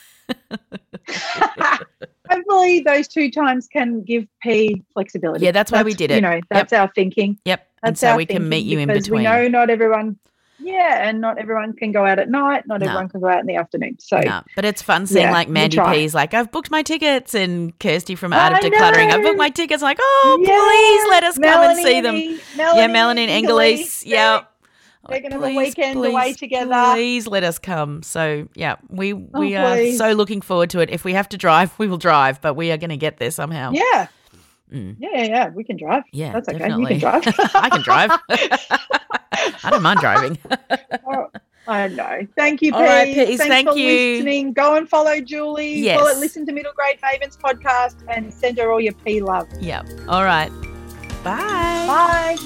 Hopefully those two times can give P flexibility. Yeah, that's why we did it. You know, that's our thinking. Yep, That's and so our we can meet thinking you in because between. We know not everyone, yeah, and not everyone can go out at night. Not No. everyone can go out in the afternoon. So, No, but it's fun seeing Yeah, like we Mandy try. P's like, I've booked my tickets, and Kirsty from Art of I Decluttering, I've know. booked my tickets. Like, oh, Yeah. please let us come and see them. Melanie, Yeah, Melanie and Engelise. Yeah. They're going to have a Please, weekend away please, together. Please let us come. So, yeah, we we Oh, are please. so looking forward to it. If we have to drive, we will drive, but we are going to get there somehow. Yeah. Mm. Yeah, yeah, we can drive. Yeah, That's okay. definitely. You can drive. I can drive. I don't mind driving. Oh, I know. Thank you, All right, Pete. Peas, Thanks thank for you. listening. Go and follow Julie. Yes. Follow, listen to Middle Grade Mavens podcast and send her all your P love. Yeah. All right. Bye. Bye.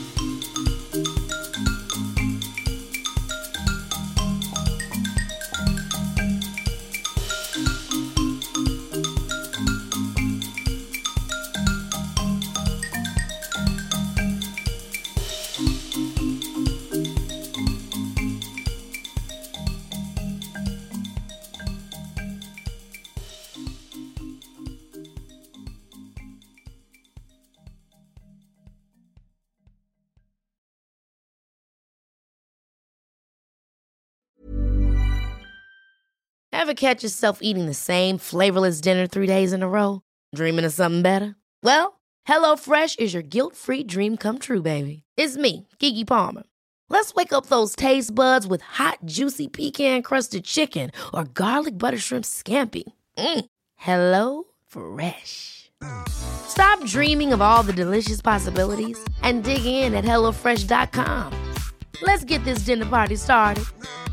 Ever catch yourself eating the same flavorless dinner three days in a row? Dreaming of something better? Well, HelloFresh is your guilt-free dream come true, baby. It's me, Keke Palmer. Let's wake up those taste buds with hot, juicy pecan-crusted chicken or garlic butter shrimp scampi. Mm. Hello Fresh. Stop dreaming of all the delicious possibilities and dig in at hello fresh dot com. Let's get this dinner party started.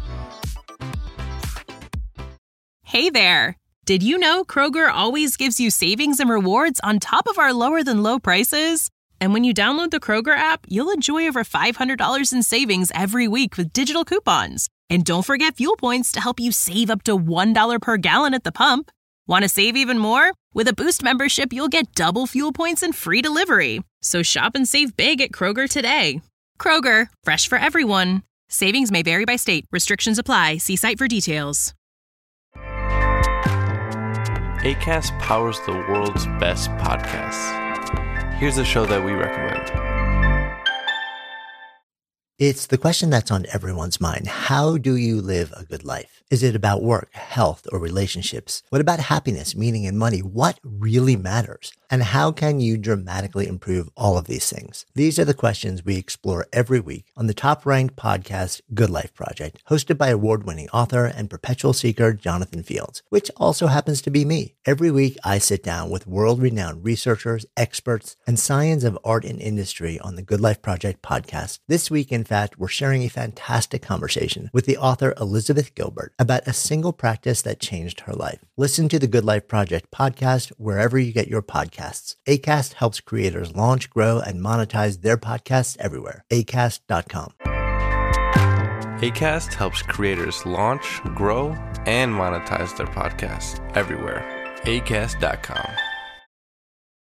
Hey there! Did you know Kroger always gives you savings and rewards on top of our lower-than-low prices? And when you download the Kroger app, you'll enjoy over five hundred dollars in savings every week with digital coupons. And don't forget fuel points to help you save up to one dollar per gallon at the pump. Want to save even more? With a Boost membership, you'll get double fuel points and free delivery. So shop and save big at Kroger today. Kroger, fresh for everyone. Savings may vary by state. Restrictions apply. See site for details. Acast powers the world's best podcasts. Here's a show that we recommend. It's the question that's on everyone's mind. How do you live a good life? Is it about work, health, or relationships? What about happiness, meaning, and money? What really matters? And how can you dramatically improve all of these things? These are the questions we explore every week on the top-ranked podcast, Good Life Project, hosted by award-winning author and perpetual seeker Jonathan Fields, which also happens to be me. Every week, I sit down with world-renowned researchers, experts, and science of art and industry on the Good Life Project podcast. This week, in fact, we're sharing a fantastic conversation with the author Elizabeth Gilbert about a single practice that changed her life. Listen to the Good Life Project podcast wherever you get your podcasts. Acast helps creators launch, grow, and monetize their podcasts everywhere. acast dot com. Acast helps creators launch, grow, and monetize their podcasts everywhere. acast dot com.